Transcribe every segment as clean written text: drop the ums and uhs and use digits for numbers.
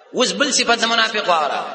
اوس بل صفت د منافق واره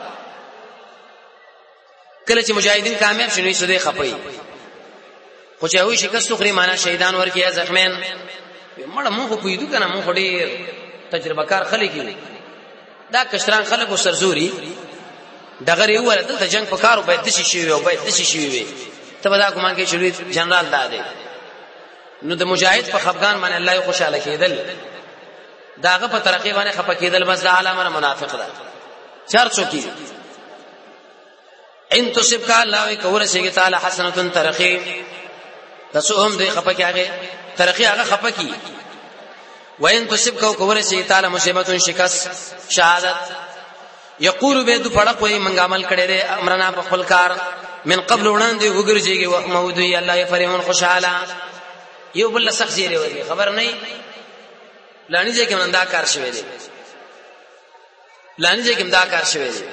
کله چې مجاهدین کامیاب شنو سده خپي خو چې وي شکست خوري معنا شهیدان ورکیه زخمین مړه مونږ پویدو کنه مونږ ډیر تجربه کار خلک دي دا کشران خلک وسرزوري دغه یو ولته د جنگ په کارو باید دشي شي او باید دشي شي ته دا کومه کې شروع جنرال داده نو د مجاهد په خفغان باندې الله خوشاله کېدل داغه په ترقی باندې خپه کېدل بس د علامه منافق ده چرچو کی ان تصبك الله کور شي تعالی حسنه ترقی تاسو هم دې خپه کېږي ترقی هغه خپه کی وان تصبك کور شي تعالی مصیبت شکست شهادت یقول به دو پړق وي منګ عمل کړي دې امرنا په خپل کار من قبل وړاندې وګرځيږي وخت مودي الله يفرحون خوشاله یو بل سخت زیری وي خبر نه لانی ځکه من دا کار شوی دی لانی ځکه دا کار شوی دی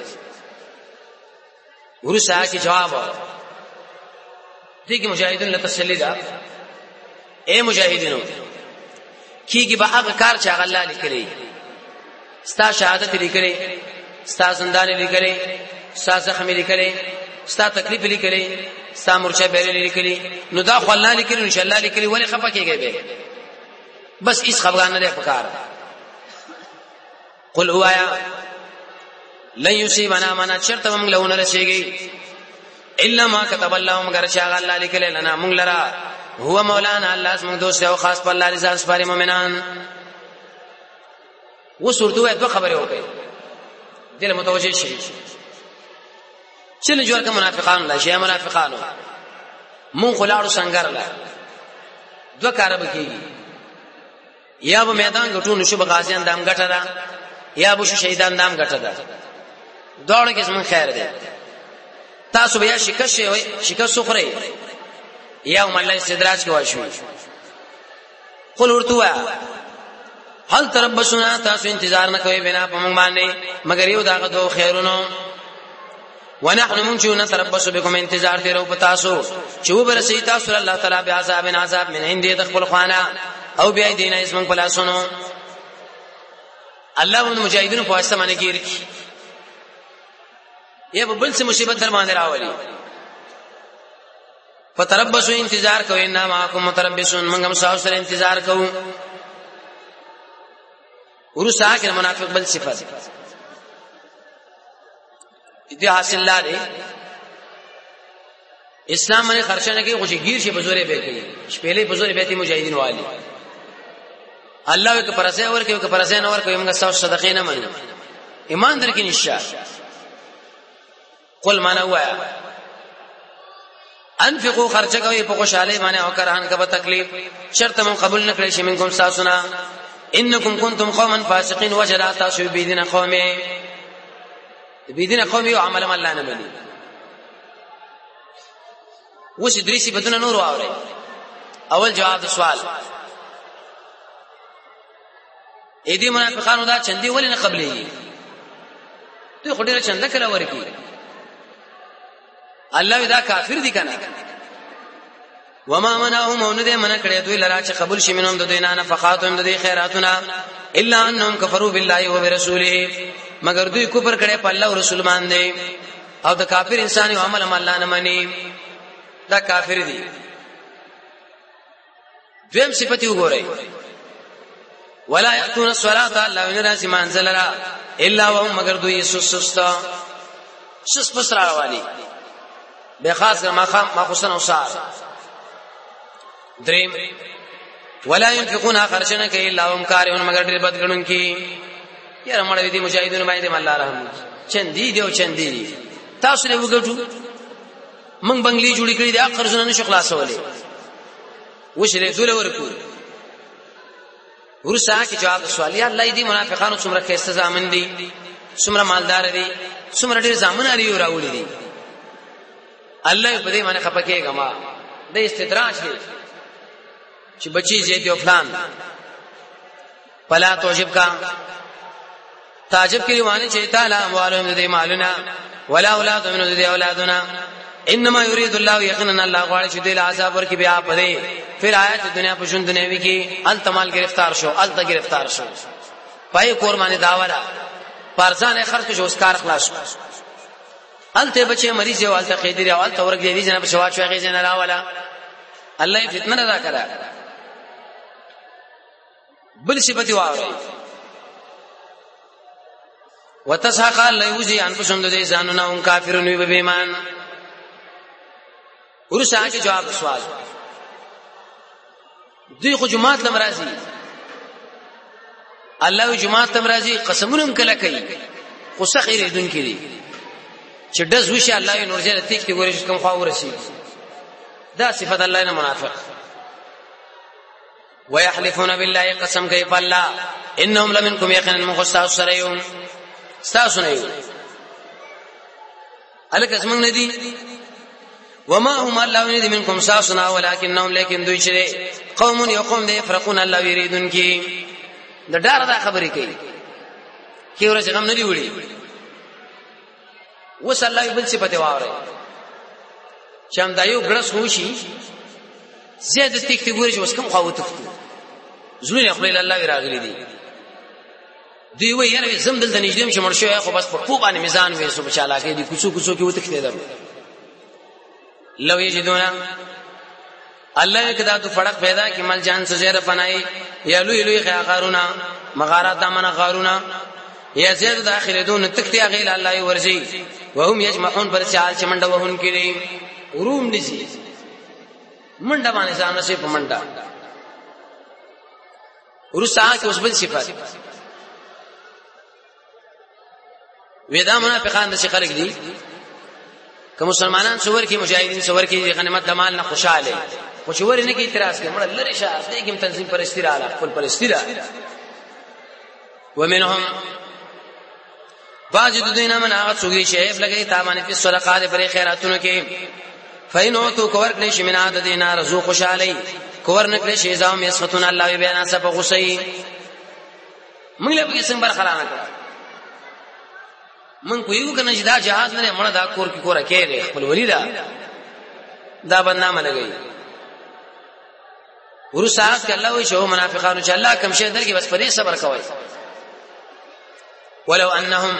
ورسا کی جواب دي کې مجاهدین له تسلی دا اے مجاهدینو کیږي به هغه کار چې هغه الله لیکلی ستا شهادت لیکلی ستا زندان لیکلی ستا زخم لیکلی ستا تکلیف لیکلی ستا مرچه بیل لیکلی نو دا خو الله لیکلی ان شاء الله لیکلی ولی خفه کېږي به بس اس خفغان نه پکار قل هو یا لن يصيبنا ما شرط من لو نرشيږي الا ما كتب الله مگر چې الله لیکلی لنا موږ لرا هو مولانا الله اسمه دوست او خاص په الله رضا سپاره مؤمنان و سورته دوه خبره وکړي دل متوجه شي چې نه جوړ ک منافقان لا شي منافقانو مون خلاړو څنګه لا دوه کار به کیږي یا به میدان غټو نشو بغازیان دام غټه ده یا به شهیدان دام غټه ده دوړ کې زمون خیر ده تاسو بیا شکست سخري یا مله استدراج کې واشو قل ورتوا هل تربصنا تاسو انتظار نه کوي بنا په موږ باندې مگر یو داغه دو خیرونو ونحن منجون تربص بكم انتظار دیرو پتاسو چې وبرسي تاسو الله تعالی به عذاب من عند يدخل خوانا او بیا دین اسمن پلاسونو الله ون مجاهدین په واسطه باندې کېږي یا بل څه مصیبت در باندې راولي فتربصوا انتظار کوي ان معكم متربصون موږ هم تاسو سره انتظار کوو ورسا کې منافق بل صفات دې حاصل لاره اسلام باندې خرچنه کې خوشي گیر شي بزوره به کوي شپېلې بزوره به تي مجاهدین والی الله یک پرسه ور کوي یک پرسه نه ور کوي موږ تاسو صدقې نه منو ایمان درکې نشه قل معنا وایا انفقوا خرچه کوي په خوشاله باندې او کرهان کبه تکلیف شرط من قبول نه کړی شي منکم ساسنا انکم کنتم قوما فاسقین وجدا تاسو بيدین قومه بيدین قومه او عمل الله نه مني وش دريسي بدون نور واوري اول جواب سوال اې دې منافقانو دا چندي ولې نه قبلې دوی خډيره چنده کړه ورکی الله دا کافر دي کنه وما منعهم ان دې منع کړي دوی لرا چې قبول شي منهم د دوی نه نفقاتهم د دوی خیراتنا الا انهم كفروا بالله وبرسوله مگر دوی کفر کړي په الله او رسول باندې او د کافر انسان او عمل الله نه مني دا کافر دي دویم صفت وګورئ ولا ياتون الصلاه الله ان راز ما انزل الا وهم مگر دوی سستا سس پسرا والی به خاص ما خصن او صار دریم ولا ينفقون خرجنا كي الا هم كارهون مگر ډېر بدګنون کی یاره مړ دي مجاهدون باندې الله رحم چندي دی او چندي دي تاسو له وګټو من بنگلي جوړی کړی دي اخر زنه نشو خلاصولې وشره دوله ورکو ورسا کی جواب سوال یا الله دې منافقانو څومره خسته ځامن دي څومره مالدار دي څومره ډېر ځامن لري راوړي دي الله په دې باندې خپکهګه ما د استدراج دي چې بچی زیته او فلان پلا توجب کا تعجب کی روانه چې تعالی اموالهم دې مالنا ولا اولاد من دې اولادنا انما يريد الله يقينا الله غواړي چې دې عذاب ورکړي بیا پدې پھر آیات دنیا په ژوند دنیوي کې التمال گرفتار شو الته گرفتار شو پای قرباني داورا پارزان خرج جو اسکار خلاص الته بچي مریض یو الته قیدری او الته ورګ دی جناب شوا شو غي جن لا ولا الله فتنه نه کړه بل صفتی واوري وتسحق الله يوزي انفسهم ذي ځانونه هم کافرون وي به ایمان ورسا کې جواب سوال دوی خو جماعت لمرازي الله جماعت لمرازي قسمونم کله کوي خو سخیر دن کړي چې دز وشي الله نور جنت کې ورش کوم خوا ورسي دا صفات الله نه منافق ويحلفون بالله قسم کوي بالله انهم لمنكم يقينا مخصص سريون استاسو نه الک اسمن ندي وما هم الله ندي منكم ساسنا ولكنهم لكن دوی چې قوم يقوم دي فرقون الله يريدون کی د ډار دا خبرې کوي کی ورځ غم نه دی وړي وس الله بل صفته واوري شام دایو ګرس هوشي زیاده تکتی ګوري چې وس کوم خو وتفتو زلون خپل الله راغلي دي دوی وې یاره زم دل د نږدې چې مرشو خو بس په خو باندې میزان وې سو بچاله کې دي کوڅو کې وتخته ده لو یجدونا الله کدا تو فرق پیدا کی مل جان سے زیر فنائی یا لوی لوی غارونا مغارات دمن غارونا یا زید داخل دون تکتی غیل الله ورزی وهم یجمعون پر چال چمنډ وهن کړي روم نسی منډه باندې ځان نسی په منډه ورسا کې اوس بل صفات ودا منافقان د څه خلق دي که مسلمانان څور کې مجاهدین څور کې غنیمت د مال نه خوشاله خو چې ور نه کې اعتراض کوي مړ لری شه دې کې تنظیم پر استراله خپل پر استراله ومنهم باج د دینه من هغه څوګي شیف لګي تامانه په صدقات پر خیراتونو کې فینو تو کور کړي چې مناد دینه رزق خوشاله کور نه کړي چې زاو مسختون الله بیان سب غصي موږ له کې څنګه برخلانه کړ من کویو کنه چې دا جهاد نه مړه دا کور کې کوره کېږي خپل ولیدا دا بدنامه لګي ورسات ک الله وي شو منافقانو چې الله کم شه درګي بس پرې صبر کوي ولو انهم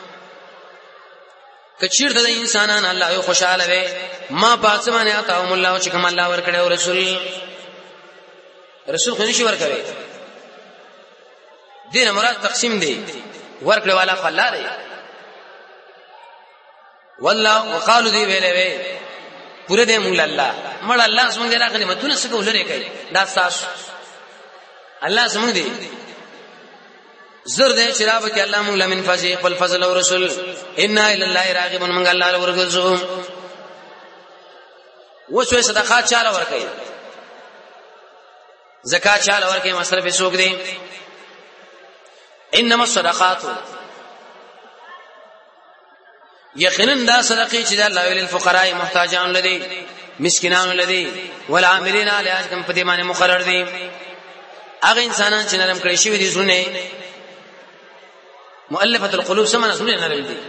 کچیر د انسانان الله یو خوشاله وي ما پاتمانه اتاهم الله چې کوم الله ور کړو رسول خو نشي ور کوي دین مراد تقسیم دی ور کړو والا الله دی والله وقالو دی ویلې وی پوره دې مونږ الله مړ الله څنګه راغلی متونه څه ولري کوي دا تاسو الله څنګه دی زر دې شراب کې الله مونږ لمن فضل خپل فضل او رسول ان الى الله راغبون مونږ الله ورغزو وسوي صدقات چاله ور کوي زکات چاله ور کوي مصرف سوق دي انما الصدقات یقینا دا صدقې چې الله ویل الفقراء محتاجان لدی مسکینان لدی والعاملین علیها کوم په دې باندې مقرر دي هغه انسانان چې نرم کړی شوی دي زونه مؤلفه القلوب سمونه زونه نرم دي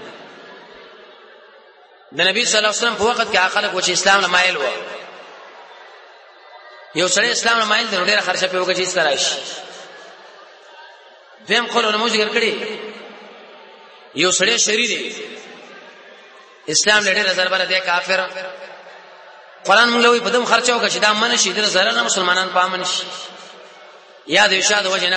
د نبی صلی الله علیه وسلم په وخت کې خلک و چې اسلام نه مایل و یو سړی اسلام نه مایل دی نو ډیره خرچه په وګه چې استرایش دیم قول نو ذکر کړی یو سړی شری دی اسلام لړې نظر باندې دی کافر قرآن موږ له په دم خرچه وکړي دا من شي در زره نه مسلمانان پامن شي یاد ارشاد وجنا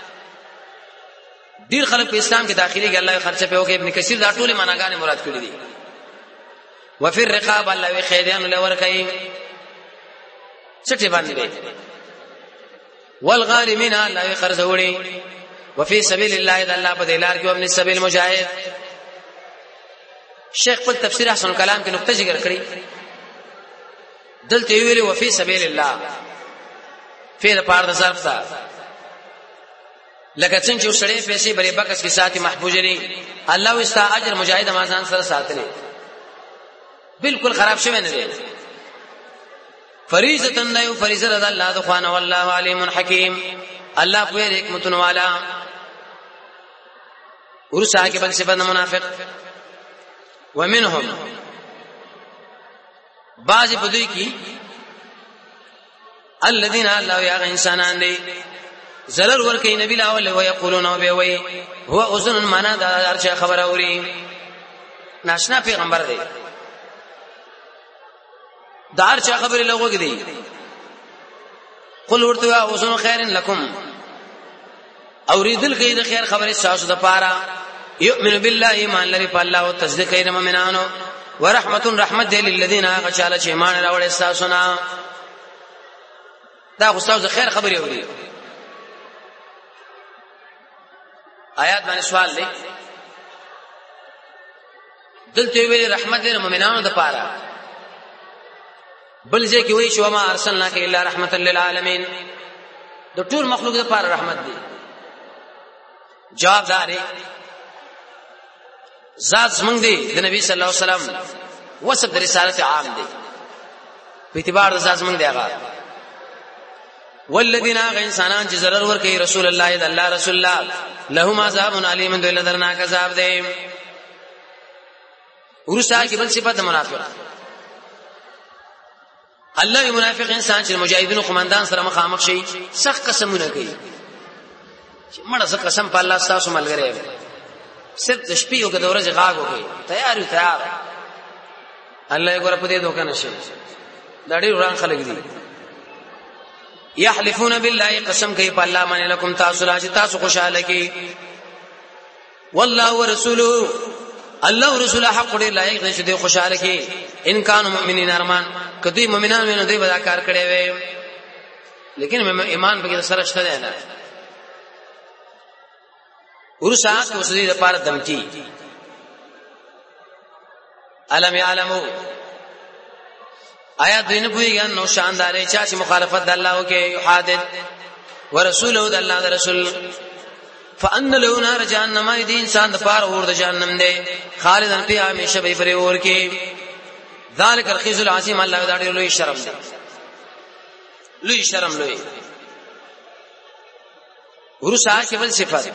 ډیر خلک په اسلام کې داخلي کې الله خرچه په وکړي ابن کثیر دا ټول معناګانې مراد کړې دي وفي الرقاب الله خیدان له ورکې څټي باندې والغارمین الله قرض وړي وفي سبيل الله اذا الله په دلار کې ومن السبيل مجاهد شیخ په تفسیر احسن کلام کې نقطه ذکر کړی دلته ویلي وفي سبيل الله فعل پار د ظرف تا لکه څنګه چې سړی پیسې بری بکس کې ساتي محفوظ لري الله واست اجر مجاهد امازان سره ساتلی بالکل خراب شوی نه دی فریضه نه یو فریضه د الله د خوانه والله علیم حکیم الله په حکمت والا ورسا کې بل صفات منافق ومنهم بعض بدوی کی الذين الله یا انسانان دي زلل ورکی نبی لاول و یقولون به وی هو اذن معنا دا ارچا خبر اوري ناشنا پیغمبر دی دا ارچا خبر لوګ دی قل ورته اذن خیر لكم اوریدل کې د خیر خبره تاسو د پاره یؤمن بالله ایمان لري په الله او تصدیق کوي مؤمنانو ورحمت رحمت للذین غشال چې ایمان راوړل تاسو نه دا غوستاو د خیر خبري اوري آیات باندې سوال دی دلته ویل رحمت للمؤمنانو د پاره بل ځکه وی شو ما ارسلناک الا رحمت للعالمین د ټول مخلوق د پاره رحمت دی جواب داري ذات زمنګ دی د نبی صلی الله علیه وسلم وصف د رسالت عام دی په اعتبار د ذات زمنګ دی هغه والذین انسانان چې ضرر ور کوي رسول الله د الله رسول الله لهم عذاب علیم دوی لدرناک عذاب دی ورسا کې بل صفات منافق الله منافق انسان چې مجاهدینو قومندان سره مخامخ شي سخت قسمونه کوي مړه څه قسم په الله تاسو ملګری صرف د شپې او د ورځې غاغ وکي تیار الله یې ګور په دې دوکان شي دا ډېر وران خلک دي یحلفون بالله قسم کوي په الله باندې لكم تاسو راځي تاسو خوشاله کی والله ورسوله الله ورسول حق دې لایق دې چې خوشاله کی ان کانوا مؤمنین ارمان کدی مؤمنان نه دوی بدا کار کړي وي لیکن ایمان به سره شته نه ورسات وسدي د پاره دمکی علم يعلمو آیا دین پویږي نو شاندار چې مخالفت د الله او کې یحادث ورسوله د الله د رسول فان له نار جهنم دي انسان د پاره ور د جهنم دی خالدن فی همیشه به پر ور کې ذالک الخزي العظیم الله دا ډېر لوی شرم دی لوی شرم لوی ورسا کې بل صفات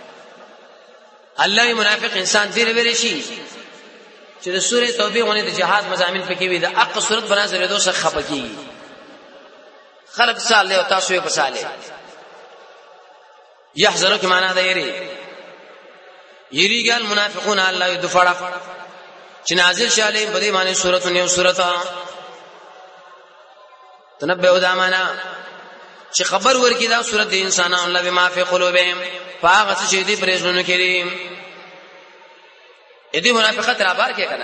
الله منافق انسان دې لري شي چې د سوره توبه غونې د جهاد مضامین پکې وي د اق صورت بنا زره دوسه خپکی خلق سال له تاسو یې پساله يحذروا کمانا ده یری ګال منافقون الله دفړه چې نازل شاله بده معنی سورته نیو سورته تنبئ دامانا چې خبر ورکی دا سورته انسانانو الله بما فی قلوبهم پاغه چې دې پرېزونه کړي دې منافقت را بار کې کنه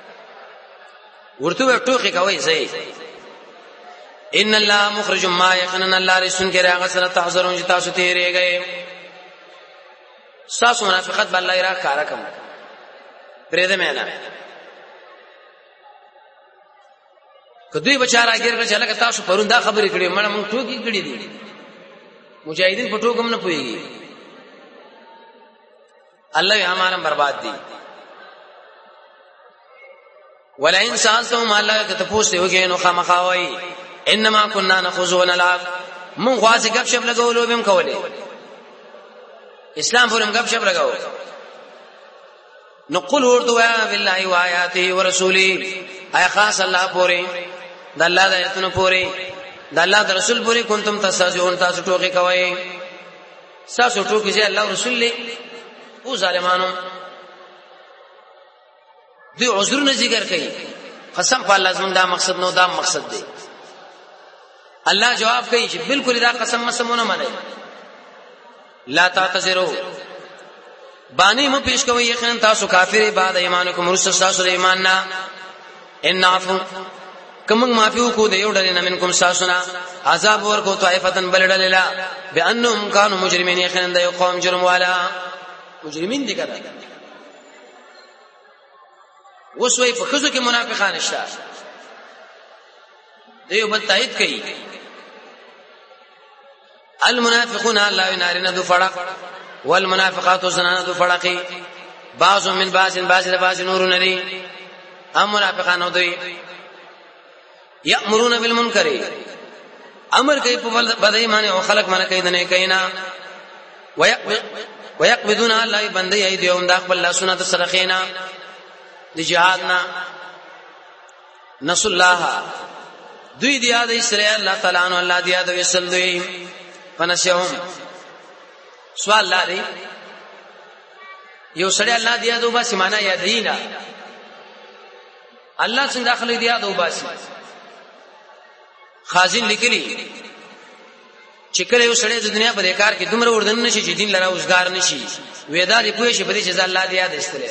ورته ټوخي کوي زئی ان الله مخرج ما یقینا الله رسول کې راغ سره تحذرون چې تاسو تیرې گئے تاسو منافقت بل الله را کار کوم پرې دې مې نه کدی بچارا ګر چې لکه تاسو پروندا خبرې کړې مړه مونږ ټوکی کړې دي مجاهدین په ټوکم نه پويږي الله یې امانم برباد دي ولئن سالتم الله که تاسو یو کې نو خامخاوي انما كنا نخوض ونلعب مون غواړي غب شپ لګولو بهم کولې اسلام پرم غب شپ لګاو نقول ورته بالله وآياته ورسوله اي خاص الله پوره د الله د ایتونو پوره د الله د رسول پوره کنتم تستهزئون تاسو ټوکی کوي تاسو ټوکی چې الله رسول له او ظالمانو دوی عذر نه ذکر کوي قسم په الله زموږ دا مقصد نو دا مقصد دی الله جواب کوي چې بالکل دا قسم مسمونه منه لا تعتذروا بانی مو پیش کوي یقین تاسو کافر بعد ایمانکم رسل تاسو ایمان نه ان عفو کوم معفو کو د یو ډلې نه منکم ساسنا عذاب ورکو طائفتن بلډللا بانهم كانوا مجرمين یقین د یو قوم جرم والا مجرمین دي کړه وسوي په خزو کې منافقان شته دیو بل تایید کوي المنافقون لا ينارون ذو فرق والمنافقات زنان ذو فرق بعض من بعض نور ندي ام منافقان دوی یامرون بالمنکر امر کوي په بدای معنی او خلق معنی کوي نه کینا ويقبضون الله بندي ايديهم دا خپل لاسونه د صدقینا د جهادنا نس الله دوی دی یاد اسرائیل الله تعالی نو الله دی یاد وسل دوی فنسهم سوال لري یو سړی الله دی یادو باسي معنا یادینا الله څنګه داخلي دی یادو باسي خازن لیکلي چې کله یو سړی د دنیا په کار کې دومره وردن نشي چې دین لرا اوسګار نشي وېدا دې پوهې شي په دې چې الله دی یاد استله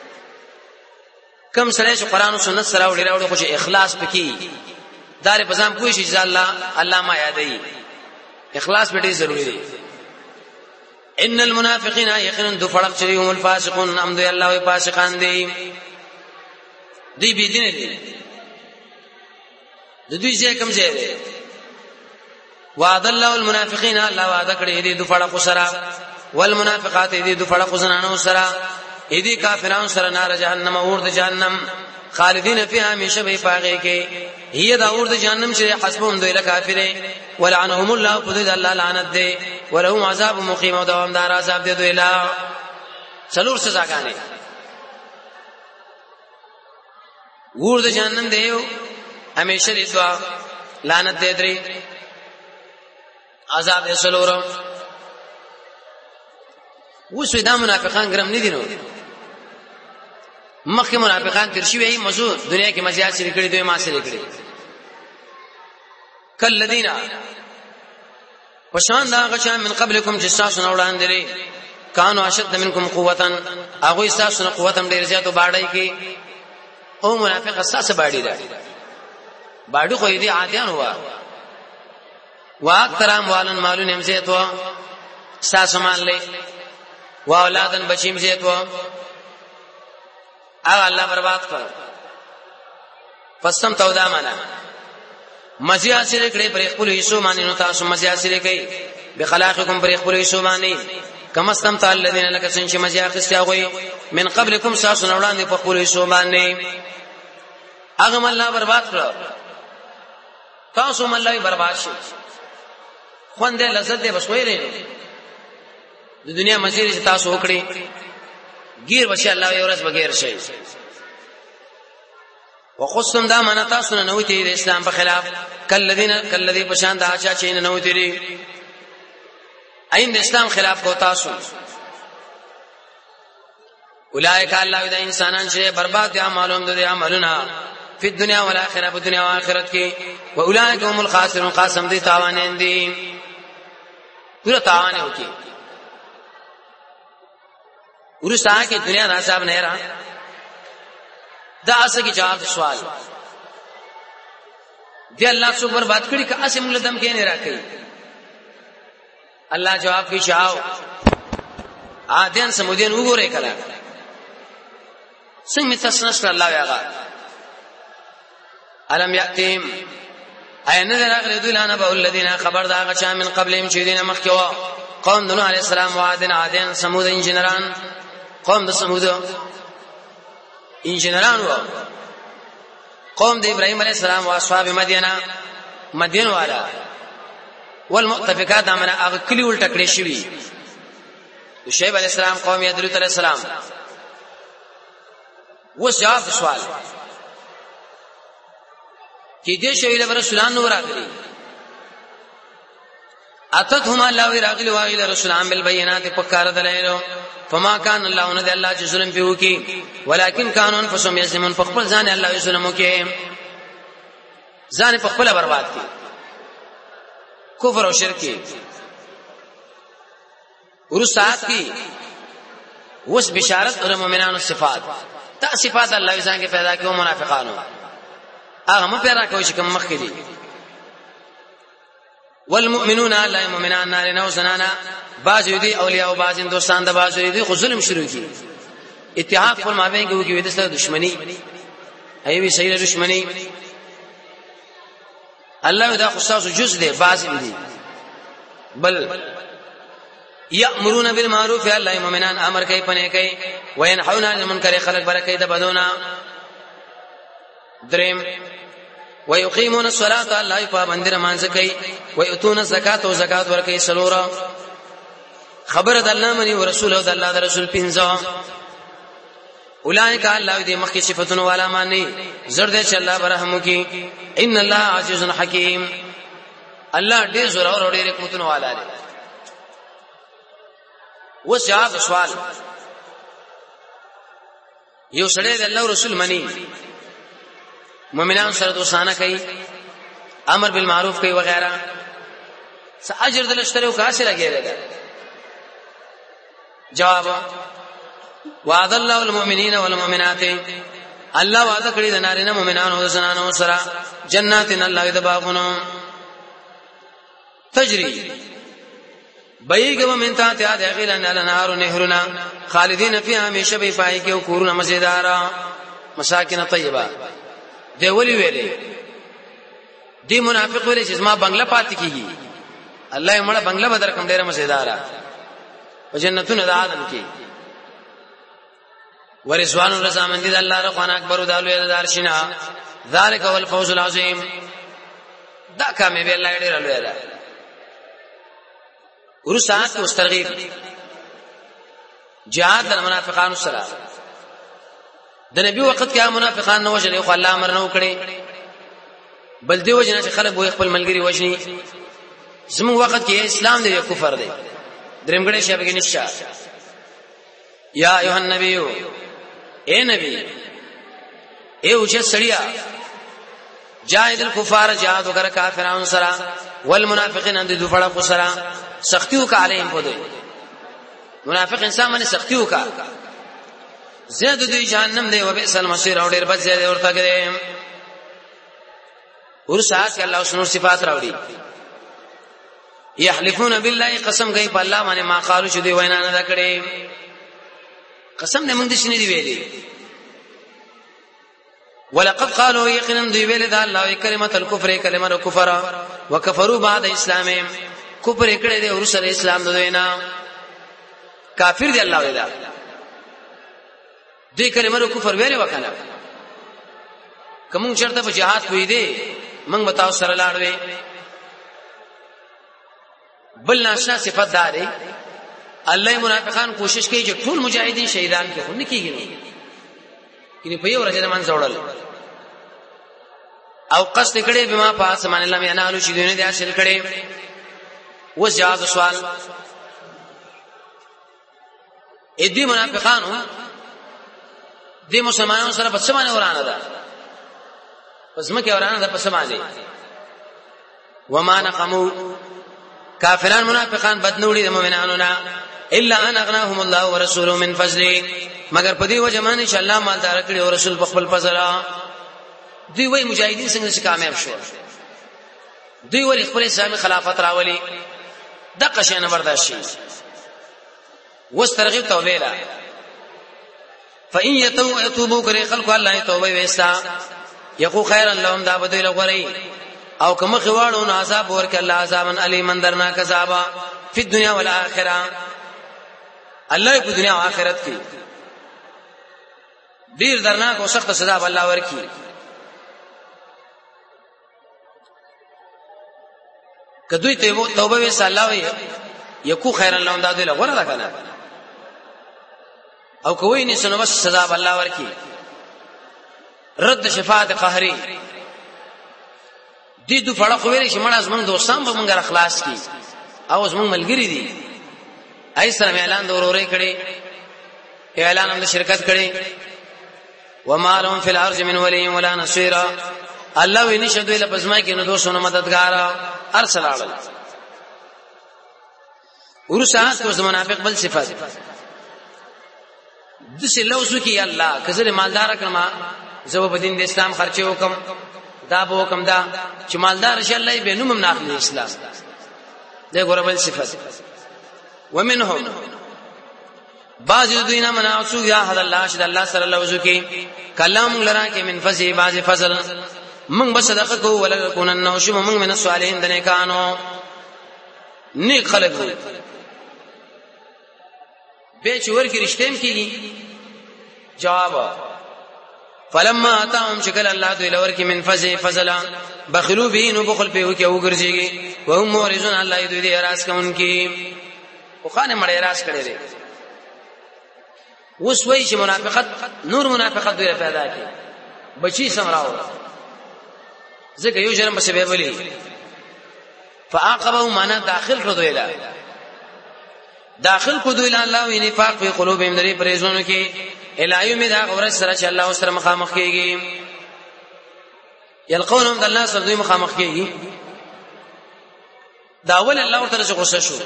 کم سړی چې قران او سنت سره وړي خو چې اخلاص پکې دار په ځم پوهې شي چې الله ما یادې اخلاص به ډېر ضروری دی ان المنافقین یقینا دو فرق چری هم الفاسقون هم دوی الله او فاسقان دي دوی بی دین دي دوی ځکه کوم ځای دي وعد الله المنافقین الله وعده کړی دي دو فرق سره والمنافقات دي دو فرق زنانو سره دي کافرانو سره نار جهنم اور د جهنم خالدین فیها همیشه به پاږي کې هي دا اور د جهنم چې حسبهم دوی له کافره ولعنهم الله فذ الله لعنت دي ولهم عذاب مقیم او دوامدار عذاب دي دوی لا څلور سزاګانې اور د جهنم دیو همیشه دې دعا لعنت دې درې عذاب دې څلور وسو دا منافقان ګرم نه دي نو مخکې منافقان تر شي وي موضوع دنیا کې مزيات سره کړی دوی ما سره کړی کلذین وشان دا غشا من قبلکم جساس نوړان دي کانو اشد منکم قوتا هغه تاسو نه قوتم ډیر زیاتو باړای کې او منافق اساس باړی دا باړو خو دې عادیان هوا واکثر اموالن مالون هم زیاتو اساس مال له واولادن بچیم زیاتو الله برباد کړ پسم تودا معنا مزي حاصل کړي پر خپل حصو باندې نو تاسو مزي حاصل کړي بخلاقکم پر خپل حصو باندې کما استمتع الذين لك سنش مزي اخستاوي من قبلكم تاسو نوړاندې په خپل حصو باندې هغه الله برباد کړ تاسو مله برباد شي خوند لذت دې بسوي لري د دنیا مزي چې تاسو وکړي غیر وشي الله یو ورځ بغیر شي وقسم دا معنا تاسو نه نوتی د اسلام په خلاف کلذي پشان دا چا چې نه نوتی لري اين د اسلام خلاف کو تاسو اولئک الله د انسانان چې برباد دي اعمالهم د عملونه په دنیا او آخرت په دنیا او آخرت کې و اولئک هم الخاسرون قسم دي تاوانین دي پورا تاوان وکي ورسا کې دنیا دا صاحب نه را دا اسه کې جواب سوال دی الله څو برباد کړي که اسه موږ دم کې نه راکې الله جواب کې شاو عادین سمودین وګوره کړه څنګه تاسو الله یاغا الم یاتیم اين ذراغ دوی به الذين خبر دا غچا من قبلهم چې دینه مخکوا قوم نوح علیہ السلام عادین سمود انجنران قوم د سمود انجنران و قوم د ابراهيم عليه السلام او اصحاب مدین والا والمؤتفقات امنا هغه کلی ولټ کړی شوی شعیب عليه السلام قوم یدرو علیہ السلام وس جواب سوال کې دې شوی له رسولان نور راغلي اتتهما الله راغلي واغله رسولان بالبينات فكار دلایلو فما كان الله ان الله چې ظلم پیو کی ولکن كانوا انفسهم يظلمون فخبل ځان الله ظلم وکي ځان په خپل برباد کی کفر او شرک ورسات کی وس بشارت اور مومنانو صفات تا صفات الله ځان کې پیدا کړو منافقانو هغه مو پیدا کوي چې کوم مخ کې دي والمؤمنون لا المؤمنان نارنا وسنانا بعض یدي اولیاء او بعض دوستان د بعض یدي خو ظلم شروع کی اتحاد پر مابین کې وي د سره دښمنی ایوي صحیح دښمنی الله دا خصوص جز دي بعض دي بل یامرون بالمعروف الله المؤمنان امر کوي پنه کوي وینحون عن المنکر خلق برکې د بدونه دریم ويقيمون الصلاه الله پابند رمانځ کوي ويؤتون الزکات او زکات ورکوي سلورا خبر د الله منی او رسول او د الله د رسول پنځه اولئک الله دې مخکې صفاتونه والا مانی زړه چې الله برحم کوي ان الله عزیز حکیم الله دې زړه او ډېر حکمتونه والا دی وس جواب سوال یو سړی د الله رسول منی مؤمنان سره دوستانه کوي امر بالمعروف کوي وغیرہ څه اجر دلشتره او کاسه لګیږي جواب وعد الله المؤمنین والمؤمنات الله وعده کړی د نارینه مؤمنانو او زنانو سره جناتن الله د باغونو تجری بایګه من ته ته د غیرن الانهار نهرنا خالدین فیها همیشه به پای کې او کورونه مزیدارا مساکن طیبه دی ولی ویلې دی منافق ویلې چې ما بنگله پات کیږي الله یې مړه بنگله بدر کوم ډیره مزیدارا او جنتونه د عدن کې ورزوان رضامندی د الله رضوان اکبر دالو دارشنا ذالک هو الفوز العظیم دا کامیابی الله ډیر لوی ده ورسات مسترغیب جهاد د منافقانو سره د نبی وخت کې منافقان نه وجلې خو الله امر نه وکړي بل دی وجنه چې خلک وې خپل ملګری وښني زموږ وخت کې اسلام دی کفر دی درمګړې شپه کې نشه یا ایه النبی اے نبی اے اوچه سړیا جاهد الكفار جهاد وکړه کافرانو سره والمنافقین اند دو فړه سره سختیو کا علیهم پدې منافق انسان باندې سختیو کا زید دوی جهنم دی وبئس المصير او ډیر بد زید ورته کړي ورسات الله سنور صفات راوړي یحلفون بالله قسم کوي په الله باندې ما قالو چې دی وینا نه کړي قسم نه مونږ دې شنه دی ویلي ولقد قالوا يقينا دی ویل دا الله کلمه الكفر کلمه الكفر وكفروا بعد اسلامهم کفر کړي دی ورسره اسلام دوینا کافر دی الله ویلا دې کلمه الكفر ویلې وکړه کوم چرته په جهاد کوي دی موږ بتاو سره لاړوي بل ناشنا صفات داري الله منافقان کوشش کوي چې ټول مجاهدین شهیدان کې خو نه کیږي کینه په یو ورځ د مان څوړل او قصد کړي بما پاس مان الله مینا له شیدونه دي حاصل کړي وس جواز سوال اې دې منافقانو دې مسلمانانو سره په څه باندې ورانه ده پس مکه ورانه ده په څه باندې وما نقموا کافران منافقان بدنوړي د مؤمنانو نه الا ان اغناهم الله ورسوله من فضله مگر په دې وجه باندې چې الله مالدار کړي او رسول په خپل فضل دوی وای مجاهدین څنګه کامیاب شو دوی ور خپل اسلامي خلافت راولي د قشنه برداشت شي واسترغب توبه لا فان يتوبوا كره خلق الله توبه وستا يقو خيرا لهم دا بدوی لغوري او کوم خواړو عذاب ورک الله عذابن الیمن درناک عذاب په دنیا او آخرت الله په دنیا او آخرت کې ډیر درناک او سخت سزا الله ورکی کدوې توبه وې الله وي یکو خیر الله انداز له غره ده کنه او کوی نه سنو بس سزا الله ورکی رد شفاعت قهری دې دو فړه خو ویل چې مړ از موږ دوستان به موږ اخلاص کی او از موږ ملګری دي ایسره اعلان دورورې کړي اعلان هم شرکت کړي وما لهم في الارض من ولي ولا نصير الله وی نشد ویل پسما کې نو دوسونه مددگار ارسل اړل ورسات کو منافق بل صفات د څه لوزو کې الله کزره مالدار کړما زو په دین د اسلام خرچه وکم دا به وکم دا چې مالدار شي الله به نوم ناخلي اسلام دا ګوربل صفات ومنهم بعض دوینا مناسو یا حد الله شد الله صلی الله علیه وسلم کلام لرا کې من فضل بعض فضل من بصدقه کو ولا كونن وشم من الصالحین دنه کانو نیک خلق به چور کې رښتیم کیږي جواب فلما اتاهم شکل الله دوی لور کې من فضل بخلوا به نو بخل په کې وګرځيږي وهم مورزون الله دوی دې راس کوونکی او خانه مړ راس کړي دي اوس وایي چې منافقت نور منافقت دوی پیدا کړي بچي سمراو ځکه یو جرم بس به ولي فعاقبه معنا داخل کړو دوی لا داخل کو دوی الله وی نفاق په قلوبهم درې پرېزونو کې الایو می دا غور سره چې الله سره مخامخ کیږي یلقونهم د الله سره دوی مخامخ کیږي دا ول الله ورته غصه شو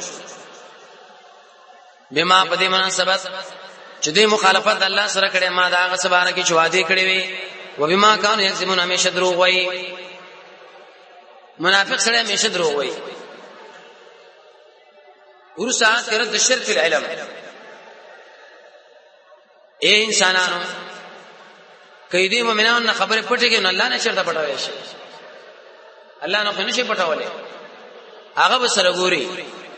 بما په دې مناسبت چې دوی مخالفت الله سره کړي ما دا هغه سبانه کې چوادي کړي وي و بما كانوا يكذبون همیشه دروغ وایي منافق سره همیشه دروغ وایي ورسات کرد شرک فی العلم اے انسانانو کئی دی مومنان نه خبره پټه کې نو الله نه چرته پټوي شي الله نه خو نشي پټولې هغه به سره ګوري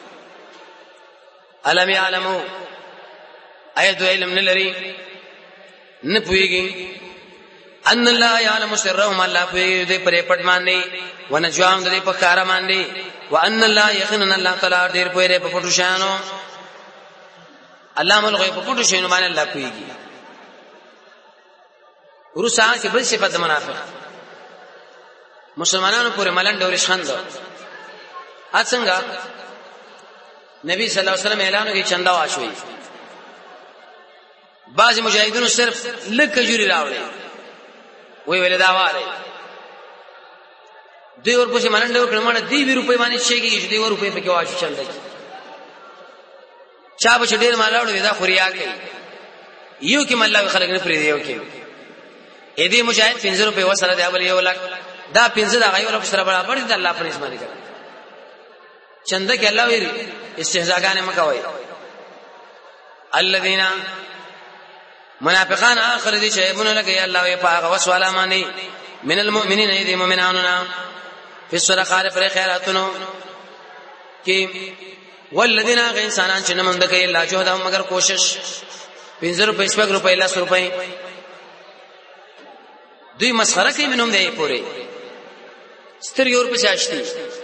علم يعلمو ايد علم نلري نه پويږي ان الله يعلم سرهم الله په دې پرې پټ باندې ونجوام دې په کار باندې وان الله يقينا الله تعالی ډېر پوهره په پټو شانو علامه الغیب په پټو شانو باندې الله پويږي ورسا کې بل صفات منافق مسلمانانو پورې ملنډ او رشخند اڅنګه نبی صلی الله علیه وسلم اعلان وکړي چندا واشوي بعض مجاهدونو صرف لکه جوړي راوړي وی ویل دا واره دوی ورپسې ملنډ وکړه مړه دی 20 روپۍ باندې شي کې دوی روپۍ په کې واشو چندا چا به ډېر مال راوړي دا خوریا کوي یو کې مله خلک نه پری دیو کې اې دې مجاهد 50 روپۍ وسره دی بل یو لک دا 50 دا غيور په سره برابر دي الله پرېز باندې کوي چنده کې الله ویری استهزاءګانې مکوي الذين منافقان اخر دي چې مونږ لګي الله یې پاغه وسواله مانی من المؤمنین ايدي مؤمناننا في الصدقات پر خیراتونو کې والذین انسانان چې نمند کوي الله جهدهم مگر کوشش 50 روپۍ 10 روپۍ 10 روپۍ دوی مسخره کوي منوم دی پوره ستر یور په شاشتي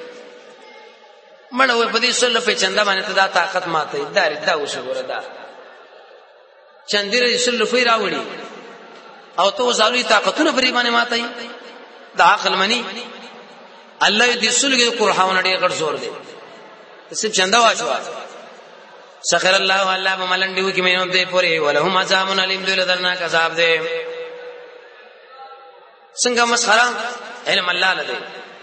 مړ وې په دې سره په چنده باندې دا طاقت ماته دا وشوره دا چندره رسول فی راوړي او تو زالوی طاقتونه پرې باندې ماتای دا عقل منی الله دې سلګي قرحاونه ډېر غړ زور دی سب چندا واچو سخر الله الله بملندیو کې مینو دې پوره ولهم عذاب علیم دې لدرنا عذاب دې څنګه مسخره علم الله لده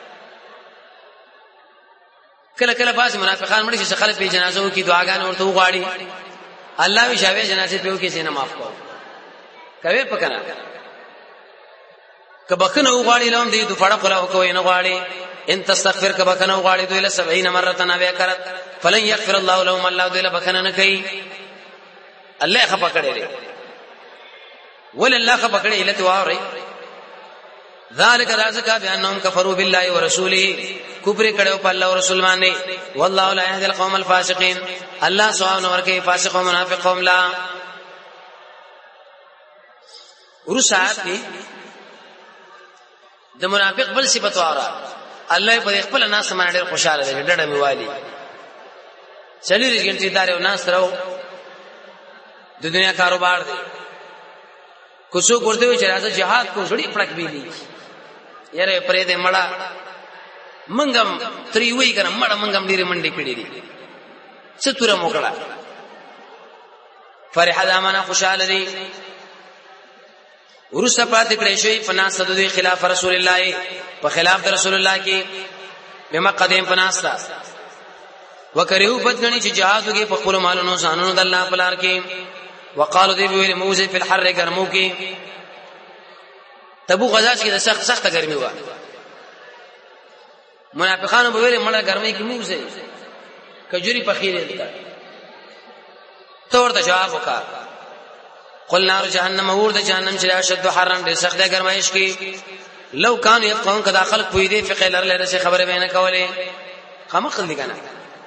کله کله باز منافقان مړي چې خلک په جنازو کې دعاګانې ورته وغواړي الله وی شاوې جنازه په کې سینه معاف کو کوي پکنه کبکنه وغواړي لوم دې د فړه قلا کوي نه غواړي ان تستغفر کبکنه وغواړي دوی له 70 مره نه وکړت فلن يغفر الله لهم الله دوی له بکنه نه کوي الله خپه کړي ول الله خپه کړي اله واره ذالک ذالک بانهم كفروا بالله ورسوله کفر کړو په الله او رسول باندې والله لا يهدي القوم الفاسقين الله سبحانه ورکه فاسق او منافق قوم لا ورسات د منافق بل صفات واره الله په خپل ناس باندې ډېر خوشاله دی ډډه میوالي چلیږي ګنټي دار او ناس راو د دنیا کاروبار دی کوڅو ورته وی چې راځه jihad کو سړي پړک بیلی یاره پرې دې مړه منګم تری وی کنه مړه منګم ډېر منډي کړې دي ستوره موکړه فرح دامنا خوشاله دي ورسته پاتې کړې شوی فناست دوی خلاف رسول الله په خلاف رسول الله کې بما قدم فناستا وکریو بدغنی چې jihad وکي په خپل مالونو ځانونو د الله په لار کې وقالو دی ویل موزه په الحر ګرمو کې تبو غزا چې د سخت ګرمي و منافقانو به ویل مړه ګرمي کې موزه کجوري په خیره ده تور ته جواب وکړه قل نار جهنم ورده جهنم چې اشد حرن دې سخت ګرمایش کې لو کان يفقون کدا خلق پوي دي فقه لره څه خبره به نه کوله خمخل دي کنه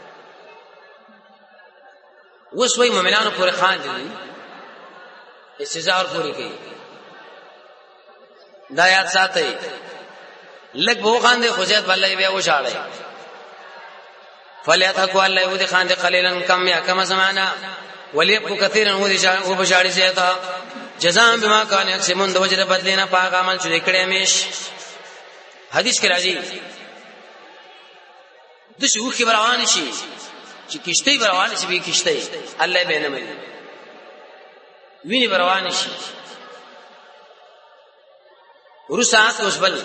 وسوي مؤمنانو پورې خان دي استزار پوری کوي دا یاد ساتي لګ بو خان دي خوځات بلای بیا وشاړي فلیتحقوا الله یود خان دي قليلا کم یا کم زمانہ وليبقوا كثيرا وبشاړي زیاته جزاء بما كان يكسبون د وجه بدلینا پاک عمل چې کړي همیش حدیث کې راځي د شو کې روان شي چې کشته روان شي به کشته الله به نه مړي ویني روان شي ورسات اوس بل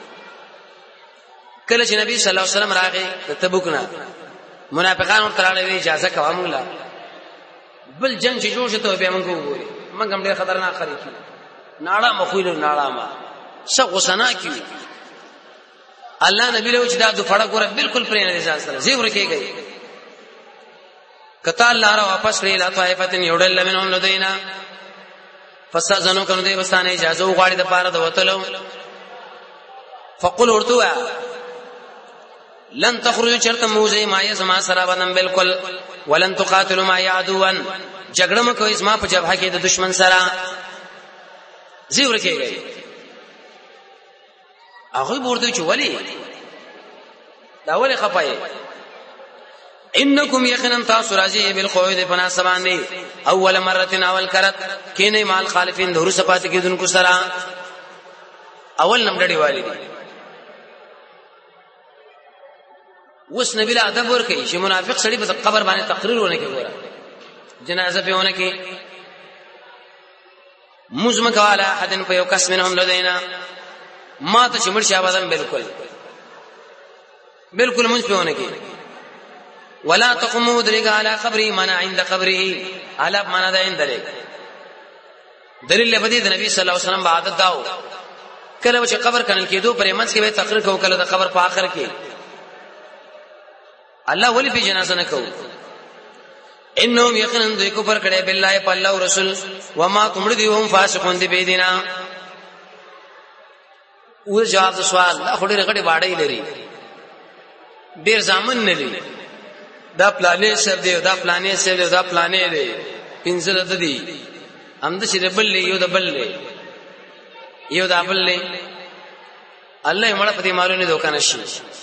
کله چې نبی صلی الله علیه وسلم راغی د تبوک نه منافقانو تراله اجازه کوامله بل جنگ چې جوړ شته به موږ وګوري موږ هم ډېر خطرناک خري کی ناړه مخویل ناړه ما څو سنا کی الله نبی له چې دا د فړه ګوره بالکل پرې نه ځان سره زیور کېږي کته الله را واپس لري لا طائفتن یودل منهم لدینا فسازنو کنه دی وستانه اجازه وغواړي د پاره د وتلو فقل ورتوا لن تخرجوا چرته موزه ما یزما سره بدن بالکل ولن تقاتلوا ما يعدوا جګړه مکو اسما په جبهه کې د دشمن سره زیور کېږي هغه ورته چې ولی دا ولی خپای انکم یقینا تاسو راځي بالقعود فناسبانی اول مره اول کرت کینه مال خالفین دور صفات کې دن کو سره اول نمبر دی والی وس نبی له ادب ور کوي چې منافق سړي په قبر باندې تقریر ونه کوي جنازه په ونه کوي مزمک والا حدن په یو کس منهم لدینا ما ته چمړ شي آبادان بالکل مونږ په ونه کوي ولا تقوموا درجه على قبره من عند قبره على من عند له دلیل لبدی د نبی صلی الله علیه وسلم عادت داو کله چې قبر کنل کېدو پرې منځ کې به تقریر کو کله د قبر په اخر کې الله ولی په جنازه نه کو انهم یقینا دوی کو پر کړه بالله په الله او رسول وما تمړ دی هم فاسقون دی بيدینا او جواب سوال دا خوري غړي باړې لري ډیر ځامن نه لري دا پلانې سر دی دا پلانې سر دی دا پلانې دی پنځله د دې هم د چې بل یو د بل یو د بل الله مړه په دې مالونه دوکان شي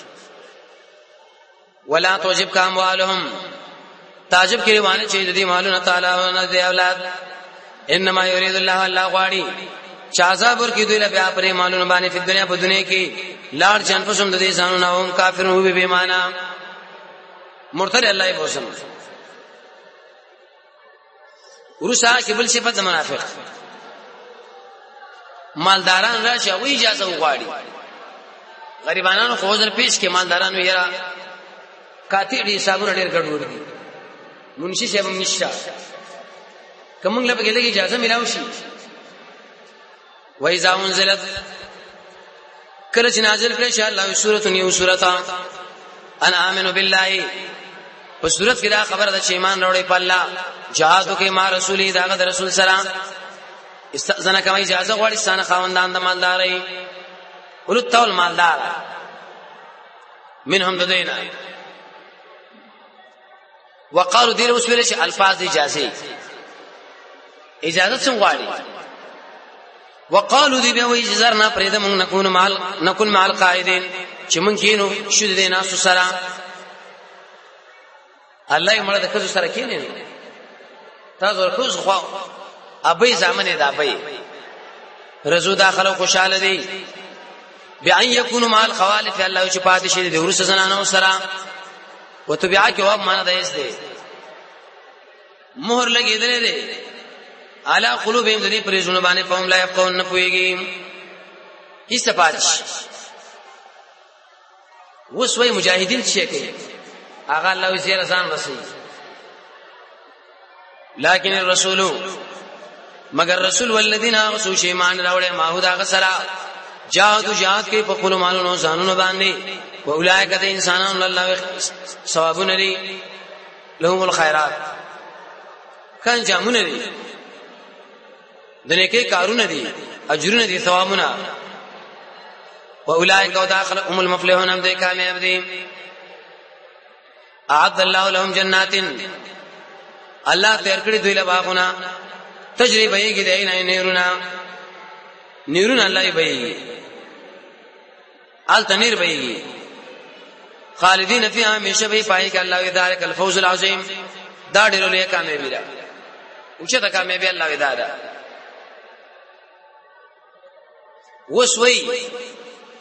ولا توجب کا اموالهم تعجب کې روانه چې د دې مالونه تعالی او نه دی اولاد انما يريد الله الله غواړي چې عذاب ورکړي دوی له بیا پرې مالونه باندې په دنیا په دنیا کې لاړ چن پسوم د دې ځانو نه هم کافر هو به معنا مرتد الله یې بوسم ورسا کې بل صفات منافق مالداران راشي او اجازه وغواړي غریبانو خو ځل پیش کې مالدارانو یې کاتی دې حسابونه ډېر ګډوډ دي منشي صاحب نشتا کومنګ له بګلې اجازه ملاوي شي وایذا انزلت کله چې نازل کړي چې الله سورته نیو سورته انا امنو بالله په سورته کې دا خبره ده چې ایمان وروړي په الله جهاد کوي ما رسولي دا د رسول سره استاذنه کوي اجازه غواړي ستانه خاوندان د مالداري ولتول مالدار منهم ددینا وقالو دیر اوس ویل چې الفاظ اجازه څنګه غواړي وقالو دی به وی زرنا پرې د مونږ نكون مع القائدين چې مونږ کینو شود دي ناسو سره الله یې مړه د کزو سره کینې تاسو ورکوز خو ابي زمانه دا ابي رزو داخلو خوشاله دي بأن يكونوا مع الخوالف الله چې پاتې شي د ورس زنانو سره وتبعا جواب معنا دایس دي مهر لګیدل دي الا قلوبهم ذي پرېزونه باندې قوم لا يفقهون نه پويږي هیڅ پاتش وسوي مجاهدین چې کوي هغه الله زیره ځان رسي لكن الرسول مگر رسول والذین آمنوا ایمان راوړې ماحود هغه سره جهاد کې په خپل مالونو ځانونو باندې او اولئک د انسانانو الله ثوابون لري لهم الخيرات کان جامونه دي د نیکي کارونه دي اجرونه دي ثوابونه او اولئک داخلهم المفلحون هم دې کامیاب دي اعد الله لهم جنات الله تیار کړی دوی له باغونه تجربه یې کې نه نیرونه الله یې بهي ال تنیر بهي خالدین فیها همیشه به پای کې الله ذالک الفوز العظیم دا ډېر لوی کامیابی ده اوچه دا کامیابی الله ودا ده وسوي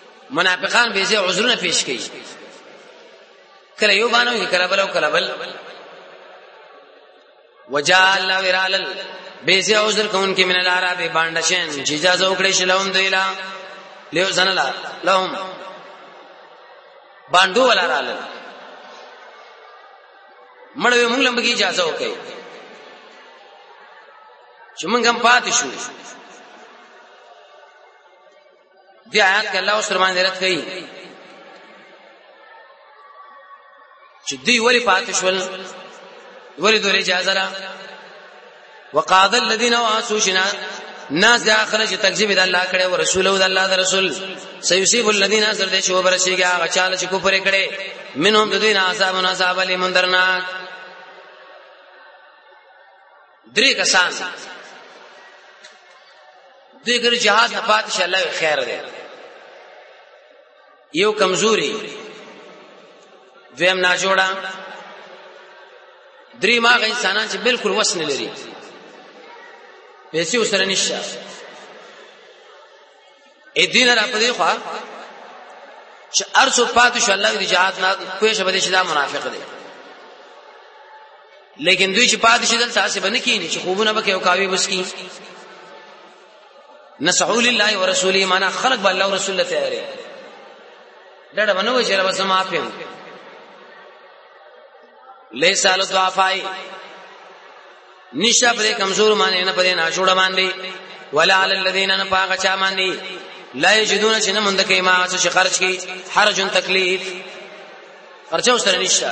منافقان به زه عذرونه پیش کوي کله یو باندې کله بل وجاء الله ورالل بیزی عذر کون کې من العرب باندشن چې اجازه وکړي شلون دیلا له زنلا لهم باندو ولا رالل مړوي موږ لمبګي اجازه وکړي چې موږ هم پاتې شو. دې آیات کې الله اوس فرمان درت کوي چې دوی ولی پاتې شول ولی دوی اجازه را وقاض الذين واسوشنا ناس د اخر چې تکذیب د الله کړي او رسول او د الله د رسول سيصيب الذين زر دې شو برسيږي هغه چاله چې کفر کړي منهم د دوی نه عذاب علی مندرناک. درې کسان دوی ګر جهاد نه پات انشاء الله خیر دی. یو کمزوري دویم نا جوړا درې ما غي انسانان چې بالکل وسن لري پیسې وسره نشه ا دین را پدې خو چې ارسو پات انشاء الله د جهاد نه کوی شبه شدا منافق دی. لیکن دوی چې پات شیدل تاسو باندې کینی چې خوبونه به یو کاوی بس کی نصحوا لله ورسوله معنا خلق به الله ورسول ته تیاری ډډه بنو چې رب سم افهم لیس ال ضعفای نشه پر کمزور معنی نه پدې نه جوړ باندې ولا علی الذین نفاق چا باندې لا یجدون چې نه مند کې ما څه خرج کی حرج تکلیف خرچه سره نشه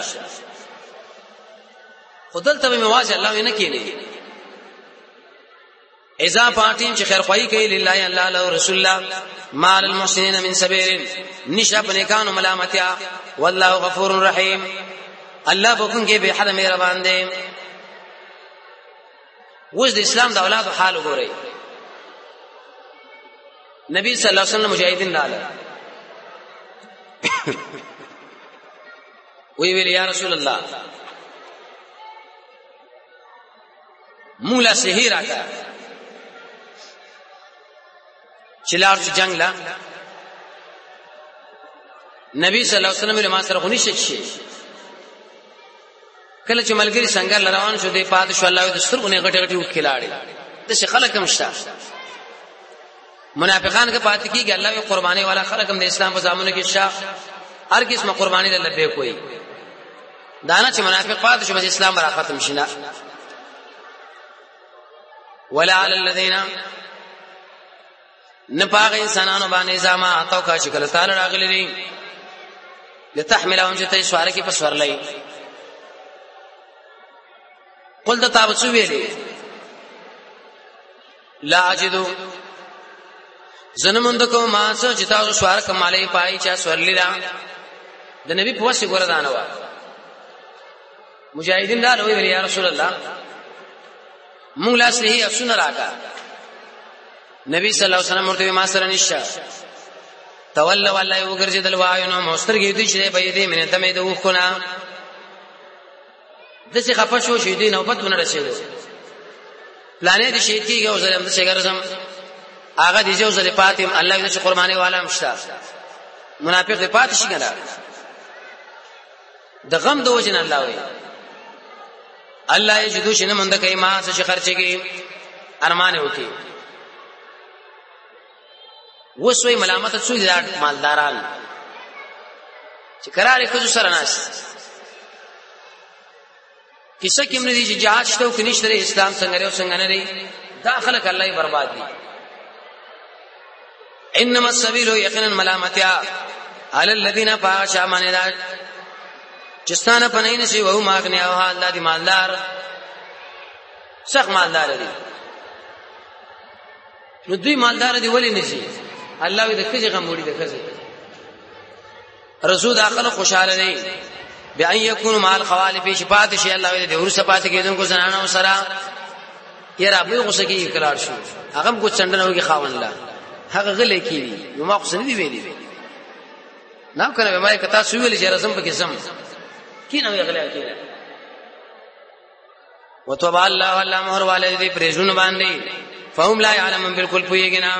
خدل ته مواجه الله نه کینی اذا پاتین چې خیر خوای کوي لله الله او رسول الله مال المحسنین من سبیل نشه پنیکانو ملامتیا والله غفور رحیم الله بكون کې به حد مهربان دی. وز د اسلام د اولاد حال وګورئ. نبی صلی الله علیه وسلم مجاهدین لاله وی ویل یا رسول الله مولا سحر راکا چلار جنگ لا نبی صلی الله علیه وسلم له ما سره غونی شي کله چې ملګری څنګه روان شو دی پات شو الله د سترګونه غټ غټي وکړاړي د شي خلک هم شته منافقان کې پات کیږي الله یې قرباني والا خلک هم د اسلام په زمانه کې شاه هر قسمه قرباني له لبه کوي دانا چې منافق پات شو بس اسلام را ختم شینا ولا علی الذین نپاغ انسانانو باندې زما اتو کا شکل تعالی راغلی دي لتحملهم چې ته سوار کې پس ورلای قل دا تابسو ویلی لا اجدو زنمندکو ماسو جتاو سوار کمالی پای چا سورلی را د نبی په واسه ګور دانوا مجاهدین دا لوی ویلی یا رسول الله مونږ لا صحیح اسن راکا نبی صلی الله علیه وسلم ورته ما سره نشه تولوا والله وګرځیدل وایو مسترګې دي چې به دې منه تمه د وښونه دسه خفه شو شهیدی نوبتونه رسیدو پلانې دي شهید کیږي او زلم د شګرزم هغه دي جو زل فاطم الله دې قرباني والا مشتا منافق دې پات شي کنه د غم د وجن الله وي الله یجدو شنه مند کوي ما څه خرچيږي ارمان وکي وسوي ملامت څو دي مالداران چې قرار کوي سره ناس کیسه کې موږ دي چې جهاد شته او کنيشته اسلام څنګه لري او څنګه نه لري داخله ک الله برباد دي. انما السبيل يقينا ملامتيا على الذين فاشا من ذا چستانه پنین شي او ماغنی او الله دي مالدار سخت مالدار دي نو دوی مالدار دي ولې نشي الله دې کږه غموړي دې کږه رسول اخر خوشاله دي بأن يكون مع الخوالف شفاعت شي الله دې ورسه پات کېدونکو زنانو سره یره ابو غوسه کې اقرار شو هغه کو چندنه وږي خاون الله هغه غلې کیږي نو ما خو سن دي ویلي نو کنه ما کتا سویل چې رسم پکې سم کینه وی غلې کیږي وتوب الله والله مهر والدي پرېزون باندې فهم لا يعلمون بالکل پويګنا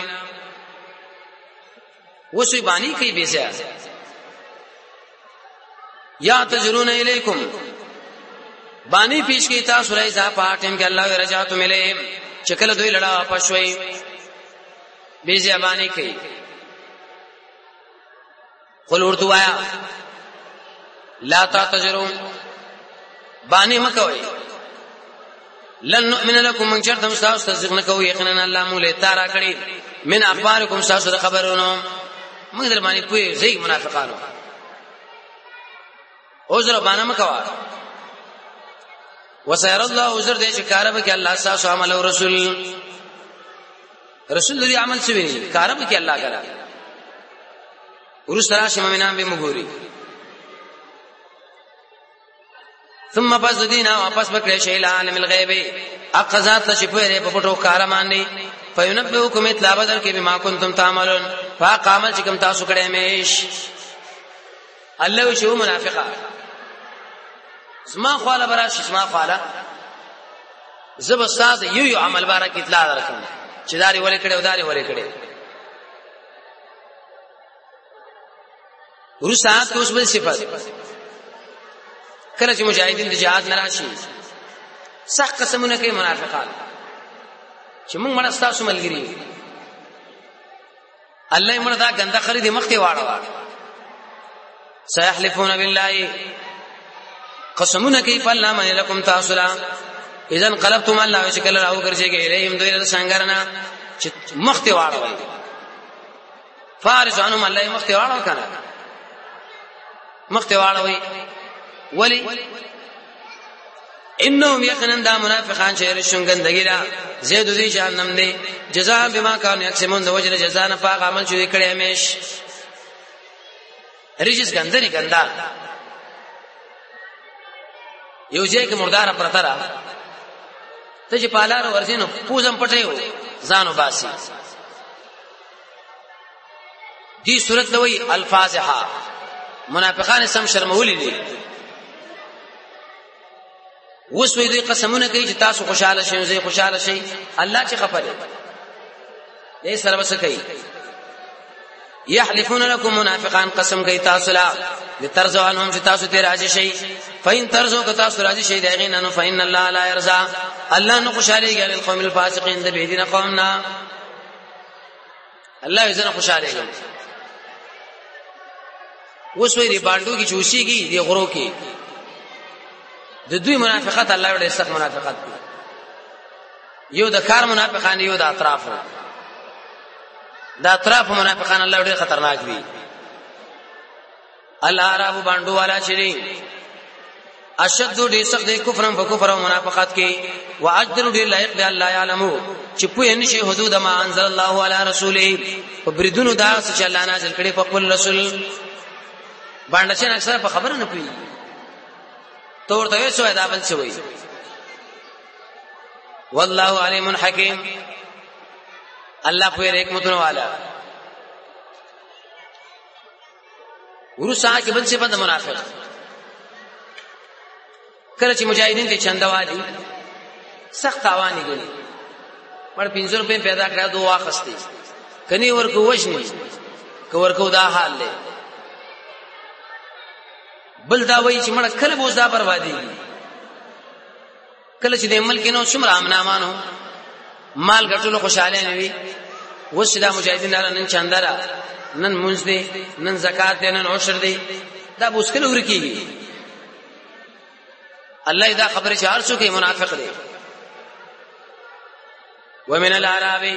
وسوي بانی کوي بیسه یا تجرون الیکم بانی پیش کی تاسو لای ځا پاتم کې الله رجاتو ملې چکل دوی لړا واپس شوي بیزه بانی کوي قل ورته وایا لا تعتذروا بانی مکوي لن نؤمن لكم من شرط مستاوس تصدیق نکو یقینا الله مولا تارا کړي من اخبارکم تاسو د خبرونو موږ در باندې کوی زی منافقانو عذر باندې مکوا وسير الله عذر دې چې کارب کې الله تاسو عمل او رسول دې عمل سوي کارب کې الله کرا ورسره شمنان به مغوري ثم پس دینا واپس بکړی شی عالم الغیب اقذات شپره په پټو کار باندې فینبئکم اطلاع بدل کې بما کنتم تعملون فقامل چې کوم تاسو کړه میش الله شو منافقا زما خواله براش زما خواله زب استاد یو عمل بارک اطلاع درکم چې داري ولې کړه او داري ولې کړه ورسات اوس بل صفات کله چې مجاهدین د جهاد نراشي سخت قسمونه کوي منافقان چې موږ مړه تاسو ملګری الله یې مړه دا ګنده خريدي مخته واړه سيحلفون بالله قسمونه کوي فالله من لكم تاسلا اذا قلبتم الله شکل راو ګرځيږي الیهم دوی له څنګهرنا چې مخته واړه فارس عنهم الله مخته واړه کنه مخته واړه ولی انهم یقینا دا منافقان چې رشون ګندګی را زید ذی جهنم دی جزاء بما كانوا یکسمون د وجه جزاء نه پاک عمل چې کړي همیش ریجس ګندري ګندا یو ځای کې مردار پرترا ته چې پالار ورزینو پوزم پټیو ځانو باسي دې صورت دوی الفاظها منافقان سم شرمولي دي وس وی دوی قسمونه کوي چې تاسو خوشاله شئ زه خوشاله شئ الله چې خپل دې سره وس کوي يحلفون لكم منافقان قسم کوي تاسو لا لترزو عنهم چې تاسو ته راځي شئ فین ترزو که تاسو راځي شئ دغه نه فین الله لا يرضى الله نو خوشاليږي القوم الفاسقين د بيدین قومنا الله یې زنه خوشاليږي وس وی دی باندو کی چوشيږي دی غرو کې د دوی منافقت الله ډېر سخت منافقت دی یو د کار منافقان یو د اطراف منافقان الله ډېر خطرناک دي الله عرب باندې والا چری اشد ډېر سخت دی کفرن په کفر او منافقت کې واجر ډېر لایق دی الله يعلمو چې په نشي حدود ما انزل الله علی رسوله په بریدونو دا چې الله نازل کړي په خپل رسول باندې چې اکثر په خبره نه پوي تور ته شو دا بل شوی والله علیم حکیم الله په حکمتونو والا ورسا کې بل څه بند منافق کله چې مجاهدین ته چندوالي سخت اوانی غني مړ 500 روپے پیدا کړه دوه واخستي کني ورکو وښني کو ورکو دا حال له بل دا وای چې مړه کله بوز دا بربادي کله چې د ملک نو څومره امنامانو مال ګټلو خوشاله نه وي وسدا مجاهدین نن چاندارا نن منځ دي نن زکات دي نن عشر دي دا مشکل ورکی الله دا خبره چې هرڅو کې منافق دي ومن الاعراب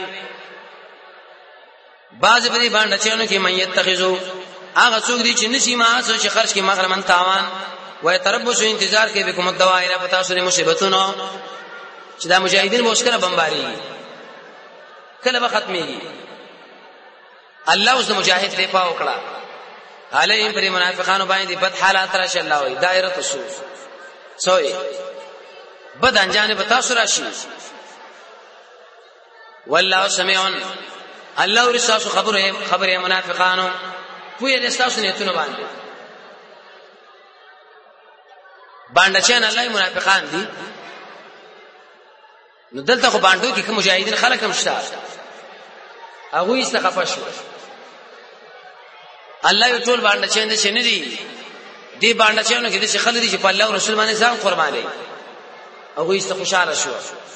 بعض په دې باندې چې من يتخذو هغه څوک دي چې نشي ما څه چې خرج کې مغرمن تاوان وای تربص انتظار کې به کوم دوائره پتا سره مصیبتونو چې دا مجاهدین مشکله بمباري کله به ختميږي الله اوس مجاهد دفاع وکړه علیهم پر منافقانو باندې بد حالات راشه الله وای دایره تسو سوې بد انجام به تاسو راشي والله سميع الله ورساسو خبره منافقانو پوی رستاسو نیتونه باندې چې الله منافقان دي نو دلته خو باندې کې کوم مجاهدین خلک هم شته هغه یې څخه شو الله یو ټول باندې چې نه دي دی باندې چې نو کې چې خلک دي چې په الله او رسول باندې ځان قرباني او هیڅ خوشاله شو.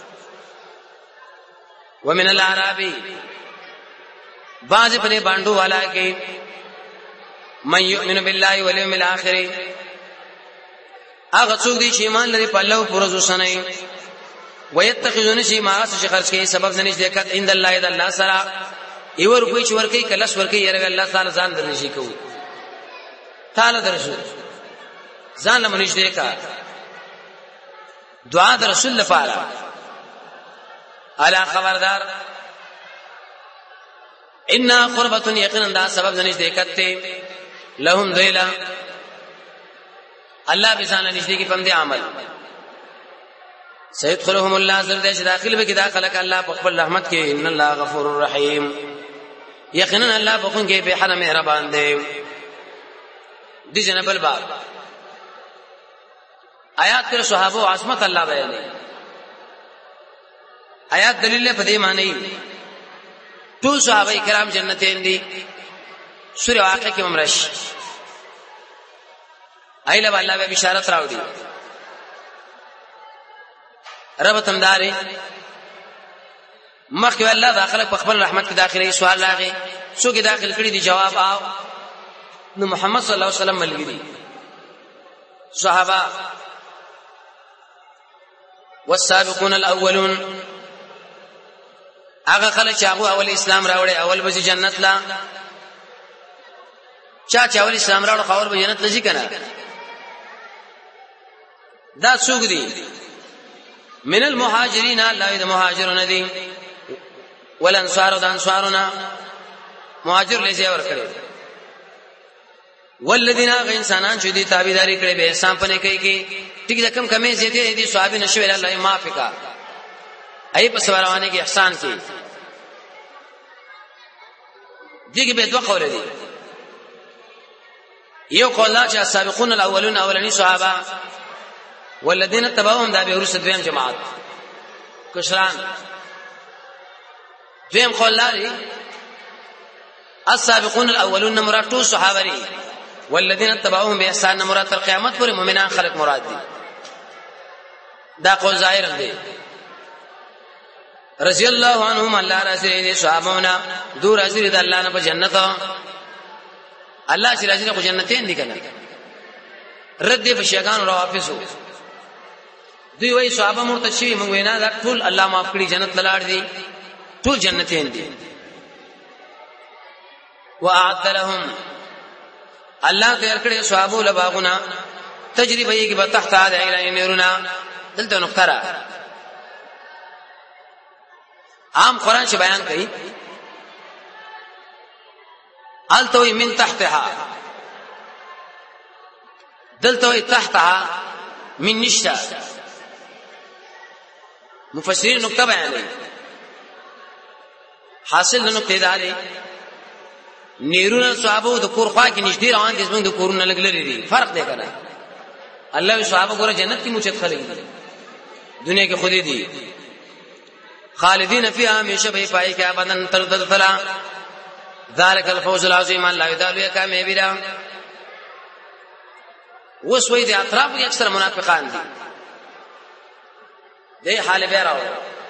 ومن الاعراب بعض په باندې والا کې من يؤمن بالله واليوم الاخر هغه څوک دي چې ایمان لري په الله او پر ورځ سنئ ويتخذون شي ما څه خرج کوي سبب نه نشي کړه عند الله اذا الله سره ایور کوئی چې ورکی کلس ورکی یره الله تعالی ځان درنشي کوي تعالی درشو ځان له منځ دې کا دعا د رسول لپاره الا خبردار ان قربه یقینا دا سبب نه نشي کته لهم ذیلا الله بزان نشي کی پم دې عمل سيدخلهم الله زرد چې داخل به کې داخله ک الله په خپل رحمت کې ان الله غفور رحیم یقینا الله بخون کې به حرم مهربان دی دي جنبل باب آیات پر صحابه او عظمت الله بیانې آیات دلیل په دې معنی ټول صحابه کرام جنتین دي سوره واقعه کې ممرش ایله الله به بشارت راوړي رب تمداري مخکې الله داخله په خپل رحمت کې داخلي سوال راغی څوک داخل کړي دي جواب آو نو محمد صلی الله علیه وسلم ملګری صحابه والسابقون الاولون هغه خلک چې هغه اول اسلام راوړي اول به جنت لا چا اول اسلام راوړ خبر به جنت لږی کنه دا څوک دي من المهاجرين الله دې مهاجرون دي والانصار د انصارنا مهاجر لږه ور کړی والذین انسانان چې دي تابعداري کړي به احسان پنه کوي کی ټیک د کم کمې زیاتې دي صحابه نشو الله معافقا ای په سوالونه کې احسان کی دغه به دوه قول دي یو قول چې السابقون الاولون اولنی صحابه والذین تبعهم دا به ورسره دویم جماعت کشران دویم قول لري السابقون الاولون مراد ټول صحابه دي والذین تبعهم باحسان مراد تر قیامت پورې مؤمنان خلق مراد دي دا قول ظاهر دی رضی الله عنهم الله رضی دي صحابهونه دور رضی د الله نه په جنت الله چې رضی په جنتین دي کنه رد په شیطان او واپسو دوی وای صحابه مرتشی موږ وینا دا ټول الله معاف کړي جنت لاړ دي ټول جنتین دي واعد لهم الله تیار کړي صحابه له باغونه تجربه یې کې په تحت عین نورنا دلته نقطه عام قران چې بیان کړي التوي من تحتها دلته تحتها من نشتا مفسرین نقطه بیان کړي حاصل نقطه داري نیرونه صحابه د کور خوا کې نږدې روان دي زموږ د کورونه لګلري دي فرق دی کنه الله صحابه ګوره جنت کې موچت خلک دي دنیا کې خودي دي خالدین فیها همیشه به پای کې ابدن تر دلفلا ذالک الفوز العظیم الله یدالو کامیابی وسوي دي اطراف کې اکثر منافقان دي دې حال به راو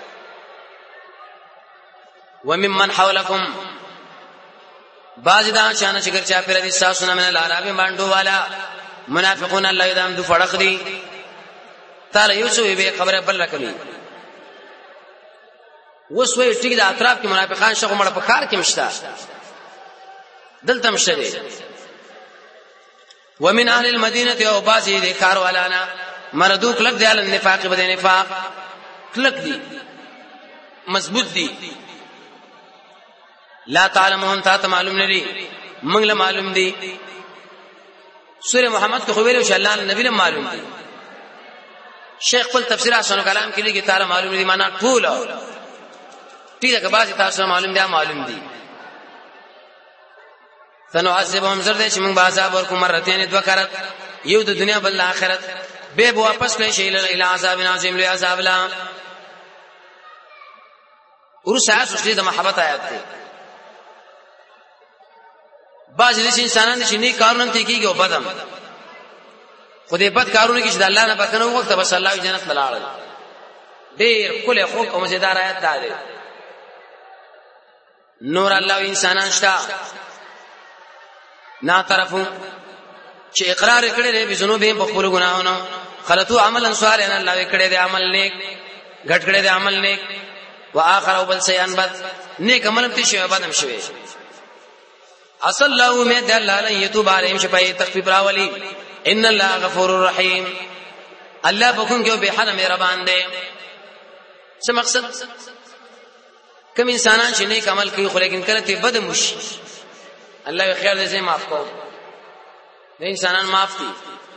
وممن حولکم باز دا شان شکر چا پر دي ساسونه من العرب باندې والا منافقون الله یدام دو فرق دي تعالی یوسف به خبره بل رکمی وسوي ټیک د اطراف کې منافقان شغه مړه په کار کې مشتا دلته مشته ومن اهل المدینه او بازي د کار والانا مردو کلک دی ال نفاق بده نفاق کلک دی مضبوط دی لا تعلمون تا معلوم ندی موږ له معلوم دی سوره محمد کو خبر او الله نبی له معلوم دی شیخ خپل تفسیر احسن کلام کې لګی تعالی معلوم دی معنا ټول ټیګه بعضی تاسو معلوم دی فنعذبهم زرد چې موږ عذاب ورکو مرتين دو کرت یو د دنیا بل آخرت به واپس کړي شي له عذاب عظیم له عذاب لا ورسا سوسلی د محبت آیات دی بعضی د انسانانو چې نه کارونه کوي او بدم خدای بد کارونه کې چې د الله نه بکنه وخت بس الله جنت لاړ ډېر کله خو او مزیدار آیات ده. نور الله انسانان شتا نا طرفو چې اقرار کړي دي بذنوبهم په خپل ګناهونو خلطوا عملا صالحا الله کړي دي عمل نیک غټ کړي دي عمل نیک واخر او بل سيان بد نیک عمل ته شی بدم شوی اصل الله امید الله لن يتوب عليهم شفای تخفیف راولي ان الله غفور رحیم الله بكون کې به حنم مهربان دی. څه مقصد کوم انسانان چې نیک عمل کوي خو لیکن کله ته بد مشي الله یې خیر دې معاف کو د انسانان معاف دي.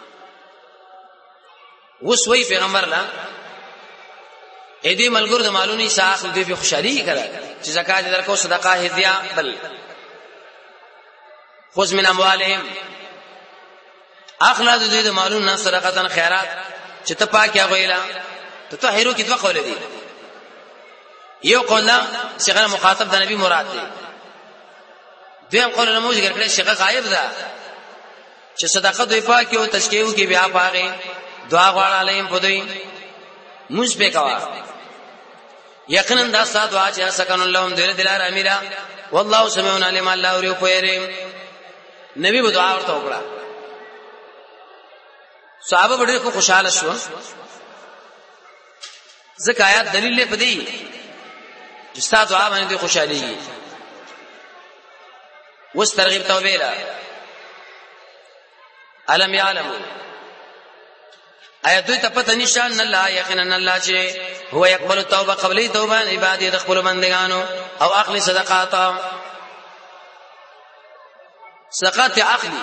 وسوي پیغمبر لا اې دې ملګرو د مالونی ساخ دې په خوشالي کړه چې زکات درکو صدقه هدیه بل خذ من اموالهم اخلاص دې د مالونو صدقاتن خیرات چې ته پاکه غویلا ته طاهرو کې دوه قول دي. یو قول څنګه مخاطب د نبی مراد دی. دویم قول نه موږ ذکر کړی څنګه غایب ده چې صدقه دوی پاکه او تشکیو کې بیا پاغه دعا غواړه علیم په دوی موږ به کوا یقینا دا سات دعا چې سکن اللهم دې دلار امیرا والله سمعنا علم الله اوري کویره نبی په دعا ورته وکړه. صحابه ډېر خوشاله شو ځکه آیات دلیل له پدې چې ستاسو دعا باندې خوشالي وس ترغیب توبه لا علم يعلم آیات دوی ته پته نشته ان الله یقینا الله چې هو يقبل التوبه قبل توبه عبادت يدخل بندگانو او اخلي صدقات صدقات اخلي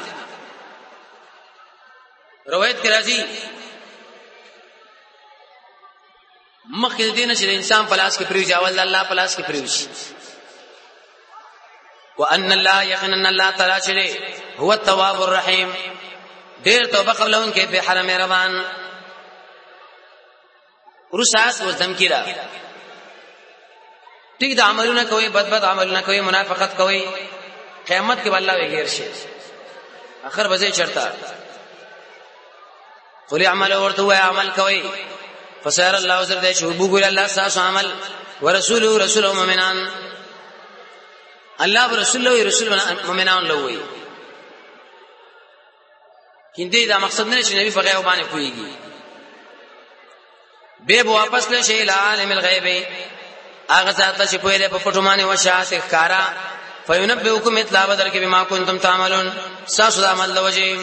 روایت کې راځي مخکې دینه چې انسان په لاس کې پریوځي اول الله په لاس کې پریوځي وان الله یقینا الله تعالی چې هو التواب الرحیم ډیر توبه قبلون کې به حرم مهربان رساس و ذمکرا ټیک د عملونه کوي بد عملونه کوي منافقت کوي قیامت کې الله وغیر شي اخر بځای چرتا قل اعملوا ورتوا عمل کوي فسير الله عز وجل شوبو الله ساس عمل ورسوله رسول مؤمنان الله ورسوله رسول مؤمنان لوي کیندې دا مقصد نه چې نبی په غیب باندې کويږي به واپس لشي الى عالم الغیب هغه ذات چې په دې په پټو باندې وشات ښکارا فینبئکم مثل بدر کې بما کنتم تعملون ساسو عمل لوجه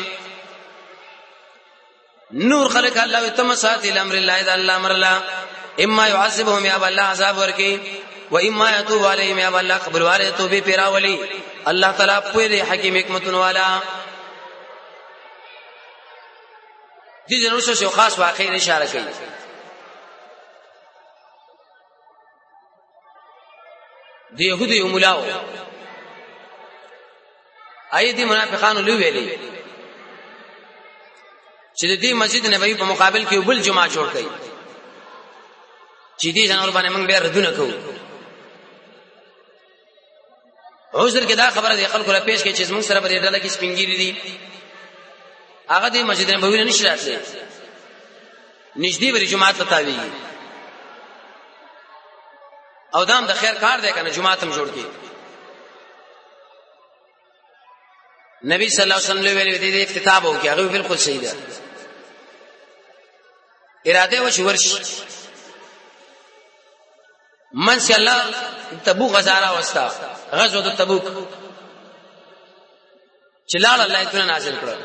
نور خلق الله تمسات الامر الله اذا الله امر الله اما يعذبهم يا الله عذاب ورکی و اما يتوب عليهم يا الله قبل والے توبه پیراولی الله تعالی په دې حکیم حکمت والا دې جنو څه خاص واقعي اشاره کوي. د يهودي مولاو ايدي منافقانو لوي ویلي چې د دې مسجد نبوي په مقابل کې بل جمعه جوړ کړي چې دې ځنور باندې موږ بیا ردونه کوو. عذر کې دا خبره دی خلکو را پیش کې چې موږ سره په دې ډله کې سپینګيري دي هغه دې مسجد نبوي نه نشي راتلی نږدې وری جمعه ته تاوی او دام د خیر کار دی کنه جمعه تم جوړ کړي. نبی صلی الله علیه وسلم ویلي دي افتتاح وکړي هغه بالکل صحیح ده اراده و شورش من شاء الله تبوک غزارا واسطا غزوه تبوک چلال الله تعالی نازل کړ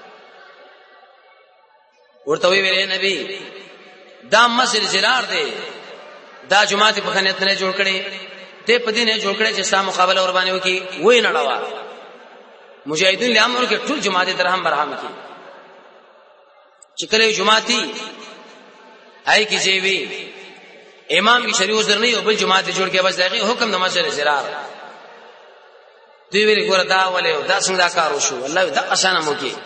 ورته ویلې نبی دا مسجد زرار دی دا جمعه په خنیت نه جوړ کړي ته په دې نه جوړ کړي چې ستا مقابله ور باندې وکي وې نړوا مجاهدین له امر کې ټول جماعت درهم برهم کې چې کله جماعتي آی کی جیوی امام کی شریعت در نه او بل جماعت جوړ کې بس دغه حکم د مسجد زرار دوی ویل ګور دا ولې دا څنګه دا کار وشو الله دا اسانه مو کې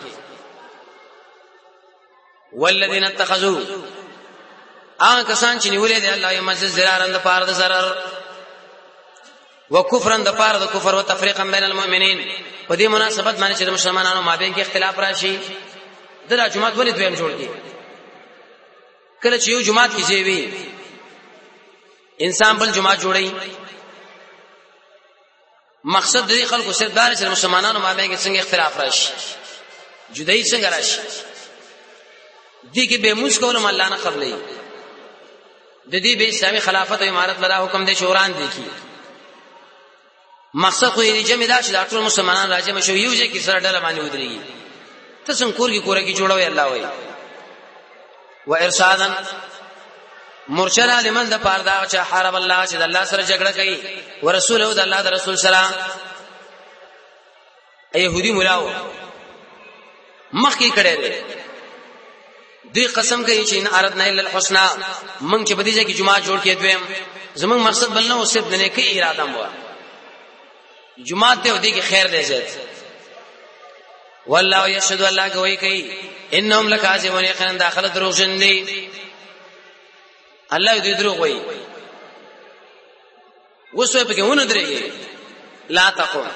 والذین اتخذوا ان کسان چې نیولې دي الله یې مسجد زرار اند پاره د zarar وکفرن د پاره د کفر او تفریقا بین المؤمنین په دې مناسبت باندې چې د مسلمانانو مابین کې اختلاف راشي د جمعات ولې دویم جوړ کی کله چې یو جمعات کې جیوی انسان بل جماعت جوړي مقصد دې خلکو صرف دار چې مسلمانانو مابین کې څنګه اختلاف راشي جدای څنګه راشي دې کې به موږ کولم الله نه قبلې د دې به اسلامي خلافت او امارت لدا حکم دې شوران دي کی مقصد خو یې جمع دا چې ټول مسلمانان راځي شو یو ځای کې سره ډله باندې ودرېږي ته څنګه کور کې کوره کې جوړوي الله وایي و ارشادن مرشد لمن د پاره چې حرب الله چې د الله سره جګړه کوي ورسول او د الله د رسول سلام يهودي ملاو مخکې کړي دي دوی قسم کوي چې ان اردنا الا الحسنى من چې بدیجه کې جمعه جوړ کړي دویم زمون مقصد بل نه اوسه د نه کې اراده مو جمعه ته ودی کې خیر دی زید والله يشهد الله کوي کوي انهم لکاذبون یقینا داخله دروغجن دي الله دې دروغ وایي وسوي په کې ونه درېږي لا تقوم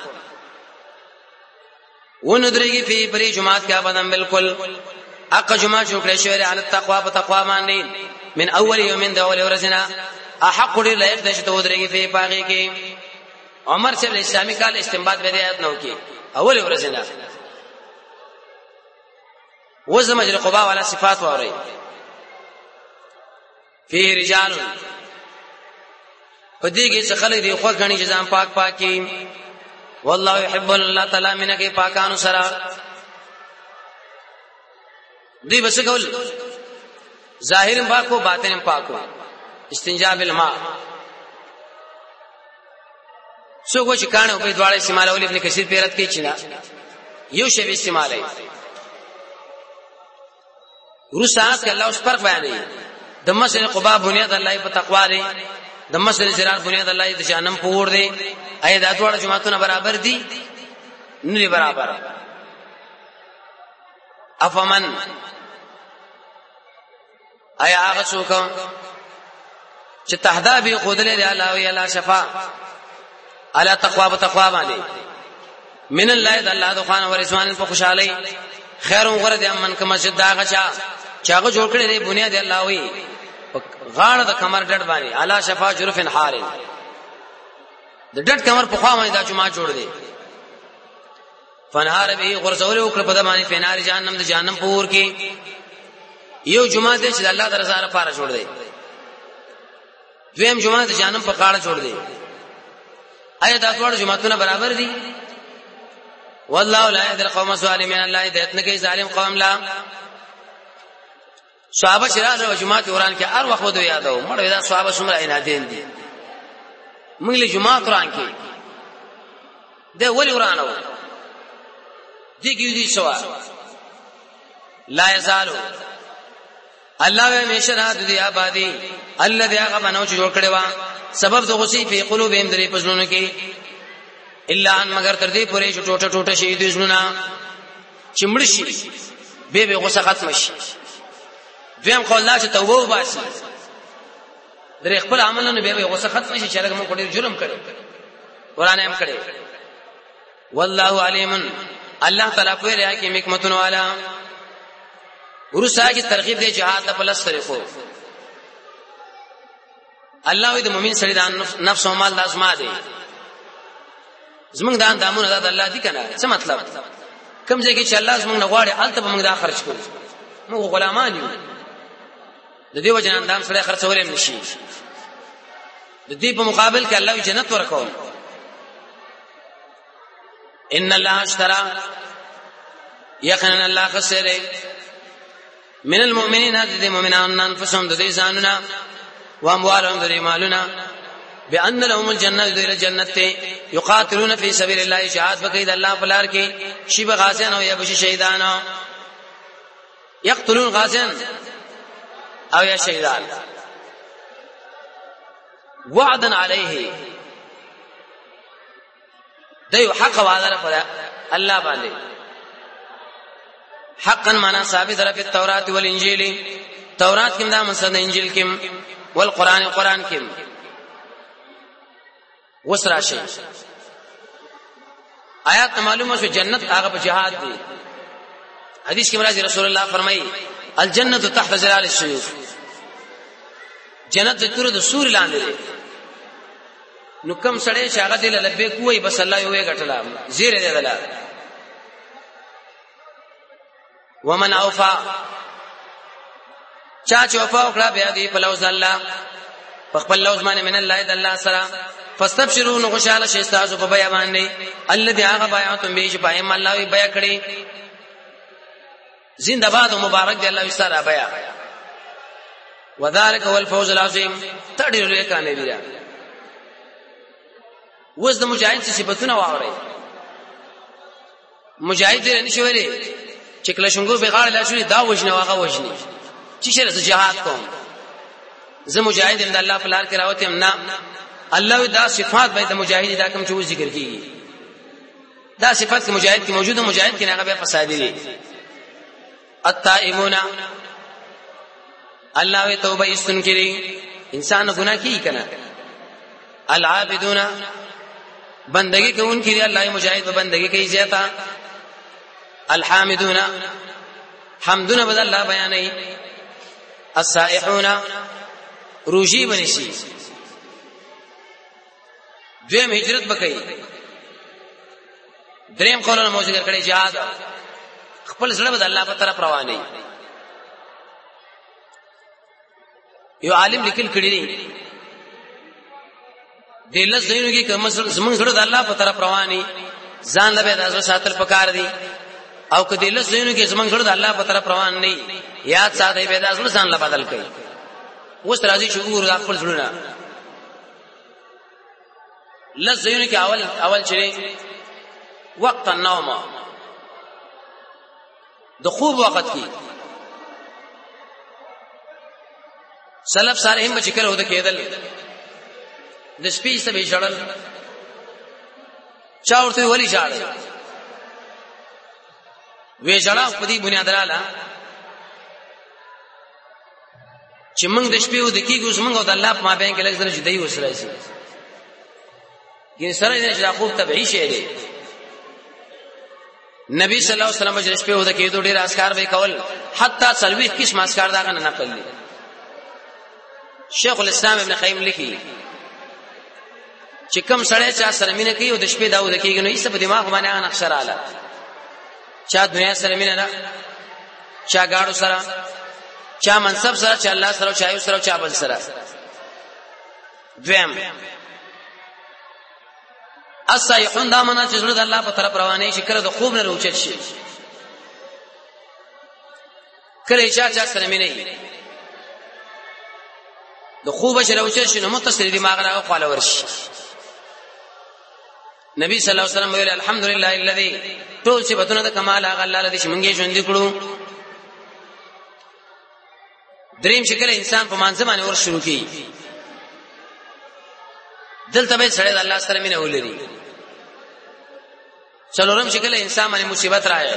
ونه درېږي په پرې جمعات کې ابدان بالکل اق جمعه جوړ کړی شوی علي التقوا په تقوا باندې من اول يوم د اول ورځنا احق دې لایق دې ته ودرېږي په پاغي کې عمر سے اسلامي کال استنباط به آیات نو کې اول ورځنا وزم اجر قباء والا صفات ووري فيه رجال پدې کې څه خلک دی خو غني چې ځان پاک پاکي والله يحب الله تعالی منه کې پاکانو سره دی بس کول ظاهر پاکو باطن پاکو استنجاء بالماء سو چې کانه په دواړه استعمال ولې ابن کثیر پیرت کې چینا یو شی استعمالای ورسات الله اوس فرق بیانوي د مسجد قباء بنیاد الله په تقوا دی د مسجد زرار بنیاد الله د جهنم په ور دی اې د ټول جماعتونه برابر دي نه برابر افمن ایا هغه څوک چې تهدا به خودلې دی الله وی الله شفا الا تقوا بتقوا باندې من الله د الله د خوانه ورسوان په خوشالۍ خیر غره د امن کما مسجد دا غچا چاغه جوړ کړی دی بنیاد الله وی غاړه د کمر ډډ باندې الا شفا جرفن حارن د ډډ کمر په خوا باندې دا جمعه جوړ دی فنهار به غرزول او کړ په د باندې فنار جهنم د جهنم پور کې یو جمعه دې چې الله درزاره لپاره جوړ دی دویم جمعه د جهنم په غاړه جوړ دی آیا دا ټول جمعهونه برابر دي والله لا يهدي القوم الظالمين الله هدایت نه کوي ظالم قوم لا صحابه شراله جمعه قرآن کې هر وخت ودو یادو مړ دا صحابه څومره عنادین دي موږ له جمعه قرآن کې د ولي قرآن او دي سوا لا يزالو الله همیشه دې آبادی الذي هغه بنو چې جوړ کړي وا سبب د غصې په قلوبهم درې پزلونو کې الا ان مگر تر دې پورې چې ټوټه ټوټه شي دې زونه چمړ شي به غصه ختم شي دویم قول لا چې توبه وباسي درې خپل عملونه به غصه ختم شي چې لکه موږ ډېر جرم کړو قرآن هم کړی والله علیم الله تعالی په ریا کې حکمتونه والا ورسا کی ترغیب دی جهاد په پلس طریقو الله دې مؤمن سره د نفس او مال لازمه دي زمونږ د اندامونو د الله دي کنه څه مطلب کوم ځای کې چې الله زمونږ نه غواړي الته به موږ دا خرج کړو موږ غلامان یو د دې وجه اندام سره خرڅول هم نشي د دې په مقابل کې الله جنت ورکوي ان الله اشترى یقینا الله خسر من المؤمنین هذه المؤمنان انفسهم د ځانونه و اموالهم د مالونه بان لهم الجنه ذل الجنه يقاتلون في سبيل الله جهاد بقید الله پلار کې شی بغازن او یا بشي شهیدان يقتلون غازن او یا شهیدان وعدا عليه دایو حق وعده پر الله باندې حقا معنا ثابت را په تورات او انجیل تورات کې دا مسند انجیل کې والقران قران کې وسرا شي آیات معلومه شو جنت هغه په جهاد دی حدیث کې مراد رسول الله فرمایي الجنه تحت ظلال السيوف جنت د تور د سور لاندې دی نو کم سړی چې هغه دې لبیک وای بس الله یو یې غټلا زیره دی دلا ومن اوفا چا چې وفا وکړه بیا دی په لوز الله په خپل لوز باندې من الله د الله سره فاستبشروا نغشاله شي تاسو په بیا باندې الذي هغه بیاتم به چې پایم الله وی بیا کړی زنده باد مبارک دی الله سره بیا وذلك هو الفوز العظیم تړي لوی کامیابی ده وز د مجاهد صفاتونه واوري مجاهد دې نشي ویلي چې کله څنګه به غاړه لاشونی دا وژنه واغه وژني چې شر جهاد کوم زه مجاهد اند الله په لار کې راوتم نه الله دا صفات به د مجاهد دا کوم چې ذکر کیږي دا صفات کې مجاهد کې موجوده مجاهد کې هغه به فسادي دي التائبون الله وی توبه استنکری انسان گناہ کی کنا العابدون بندگی کوونکی دی الله مجاهد په بندگی کوي زیاته الحامدون حمدنا بدل الله بیانې السائحون روجی بنشي دویم هجرت بکئی دریم قولونه مو ذکر کړی jihad خپل سره بدل الله په طرف رواني یو عالم لیکل کړی دی د لزینو کې کوم زمون سره د الله په طرف رواني ځان له د ازو ساتل پکار دي او کدی لزینو کې زمون سره د الله په طرف روان نه یاد ساتي به د ازو ځان له بدل کوي اوس راځي شعور د خپل زړه لزینو کې اول چره وقت النوم د خوب وخت کې سلف صالحین به چکل هوته کېدل د سپي سبي جړل چا ورته ولي جړل وی جړا په دې بنیاد رااله چې موږ د شپې و د کېږو موږ او د الله په مابین کې لږ زره جدي وسره شي ګین سره دې چې خوب تبعی شي دی نبی صلی الله علیه وسلم چې شپې و د کېدو ډیر اسکار به کول حتی سلوي قسم اسکار دا نه نقل دي شیخ الاسلام ابن قیم لیکي چې کوم سړی چې سره مینه کوي او د شپې داو د کېږي نو یې په دماغ باندې ان اخشر اعلی چا دنیا سره مینه نه چا گاړو سره چا منصب سره چا الله سره چا یو سره چا بل سره دویم الصيحون دا معنا چې زړه د الله په طرف روانه شي کړه د خوب نه روچت شي کله چا سره مینه د خوب سره روچت شي نو متصل دماغ راغ خپل ورشي نبی صلی الله علیه وسلم ویل الحمدلله الذي ټول صفاتونه د کمال هغه الله لدی چې مونږه ژوند کړو دریم شکل انسان په مانځ باندې ور شروع کی دلته به سره د الله سره مینه ولري څلورم شکل انسان باندې مصیبت راځي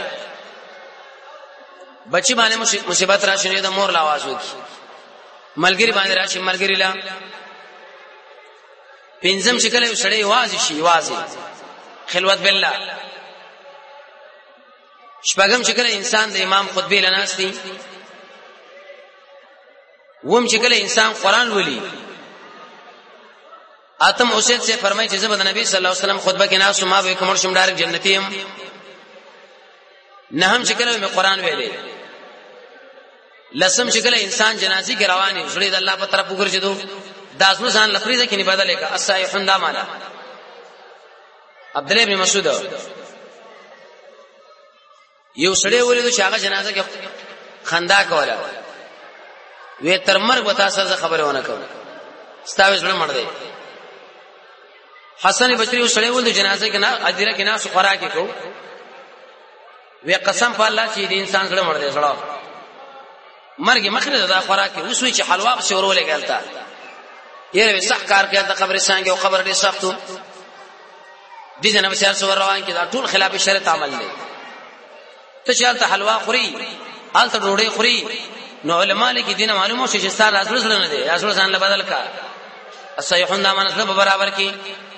بچی باندې مصیبت راشي د مور لا आवाज وکي ملګری باندې راشي ملګری لا پنځم شکل یو سړی واځي شي واځي خلوت بالله شپږم شکل انسان د امام خطبه لناستي وم شکل انسان قران ولي اتم اوسید سے فرمایي چې زبد نبی صلی الله علیه وسلم خطبه کې ناس ما به کومر شم ډایرک جنتی هم نهم شکل می قران ویلې لسم شکل انسان جنازي کې رواني زړه د الله په طرف وګرځیدو داسنو ځان لفریزه کې نه بدلې کا الصایحون دا معنا عبد الله بن مسعود یو سړی ولیدو چې هغه جنازه کې خندا کوله وې تر مرګ وتا سره خبره ونه کوم ستاوي زړه مړ دی حسن بصری یو سړی ولید جنازه کې نه ادیره کې نه سو خوراکي کو وې قسم په الله چې دې انسان زړه مړ دی زړه مرګ مخره دا خوراکي اوس وی چې حلوا په شورولې ګالتا یره صح کار کوي د قبرستان کې او خبر دې سختو دې جناب سیار سو روان کې دا ټول خلاف شریعت عمل دی ته چې حلوا خوري آلته ډوډۍ خوري نو علماء لیکي دینه معلومه شي چې ستاره رسول نه دی رسول ځان له بدل کا الصيحون دا منځ په برابر کې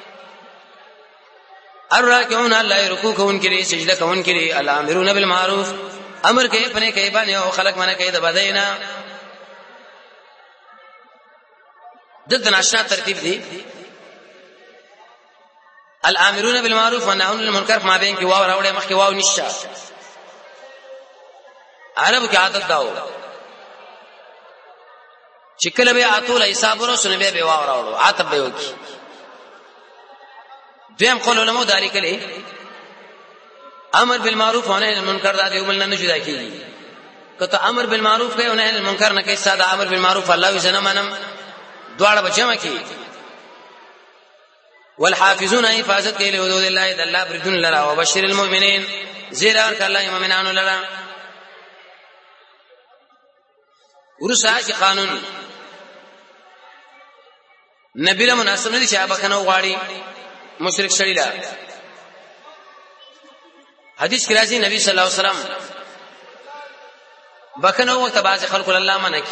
الراكعون الله رکوع کوون کې سجده کوون کې الامرون بالمعروف امر کوي پنه کوي باندې او خلق منه کوي د بدینا دلته ناشنا ترتیب دی الامرون بالمعروف والنهون عن المنکر ما بین کې واو راوړې مخکې واو نشته عربو کې عادت داو چې کله به اتول حساب ورسونه به واو راوړو عاتب به وکي دیم قول علماء داری کله امر بالمعروف و نهی عن المنکر دا دیو بل نه جدا کیږي کته امر بالمعروف کوي او نهی عن المنکر نه کوي ساده امر بالمعروف الله یې منم دواړه بچما کی والحافظون حفاظت کوي له حدود الله د الله بردون لرا وبشر المؤمنین زیر اور الله مومنانو لرا ورسا کی قانون نبی له مناسب نه دي چې ابکنه غواړي مشرک شړی لا حدیث کې راځي نبی صلی الله علیه وسلم بکنه وخت باز خلق الله منک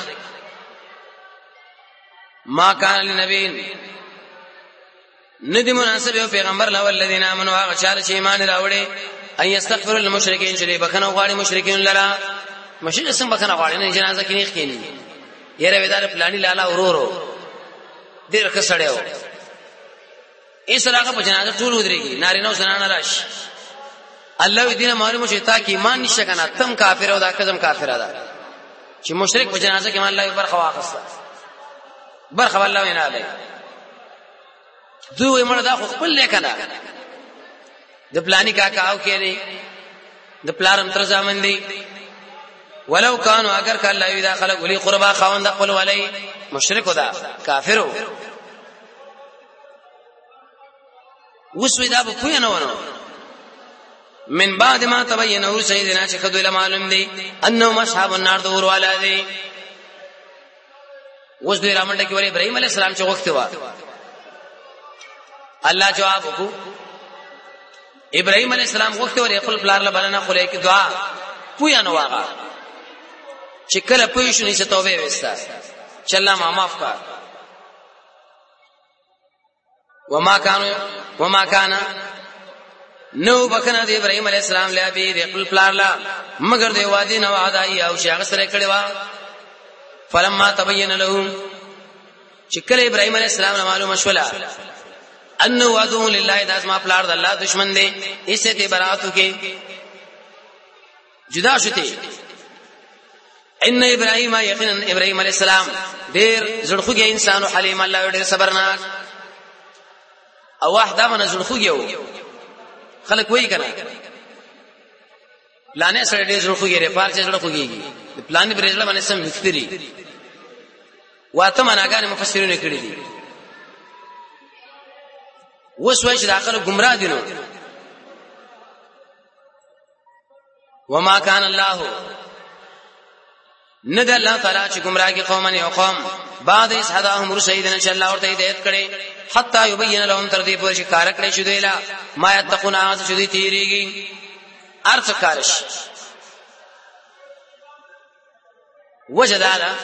ما کان لنبی ندی مناسب یو پیغمبر له ولذین امنوا هغه چې ایمان راوړي ان یستغفر للمشرکین چې بکنه غواړي مشرکین لرا مشرک سم بکنه غواړي نه جنازه کې نه خېلی یره ودار پلاني لالا ورورو ډیر کسړیو ایس راغه په جنازه ټول ودرېږي نارینه او زنانه راش الله دې معلومه شي تا کې ایمان نشه کنه تم کافر او دا کزم کافر ده چې مشرک په جنازه کې الله یو برخه واخصه برخه الله وینا علی دوی مړه دا خو خپل لیکنه د پلاني کاکاو کېږي د پلارم تر ځامن دی ولو کانوا اگر ک الله یدا خلق ولي قربا خوند خپل ولي مشرک ودا کافرو وسویدا په پوی نه ونه من بعد ما تبين ور سيدنا چې خدای له معلوم دی انه اصحاب النار دور والا دی وس دوی رامنډه کې ور ابراهيم عليه السلام چې وخت وا الله جواب وکړو ابراهيم عليه السلام وخت ور خپل بلار له بلنه خلې کې دعا پوی نه واغه چې کله پوی شو نشه توبه وستا چې الله ما معاف کا وما كان نو بکنه دی ابراهيم عليه السلام له ابي د خپل بلار لا مگر دی وادي نو وعده او شاغ سره کړي وا فلما تبين له چې کله ابراهيم عليه السلام معلومه شولا انه وعده لله داس ما بلار د الله دشمن دی ایسه ته براتو کې جدا شته ان ابراهيم یقینا ابراهيم عليه السلام ډیر زړخوږي انسان او حلیم الله ډیر صبرناک او واحده من زړخوږي خلک وایي کنه پلانې سره ډیر زړخوږي رپار چې زړخوږي پلان برېځله باندې سم مستری واته مناګان مفسرونه کړی دي وسوي چې داخله گمراه دي نو وما كان الله ند الله تعالی چې گمراهي قومن یو قوم بعد اس هداهم رشیدن ان شاء الله ورته هدایت کړي حتا یبین لهم تر دې پورې چې کار کړی شو دیلا ما یتقون از شو دي تیریږي ارث کارش وجدالا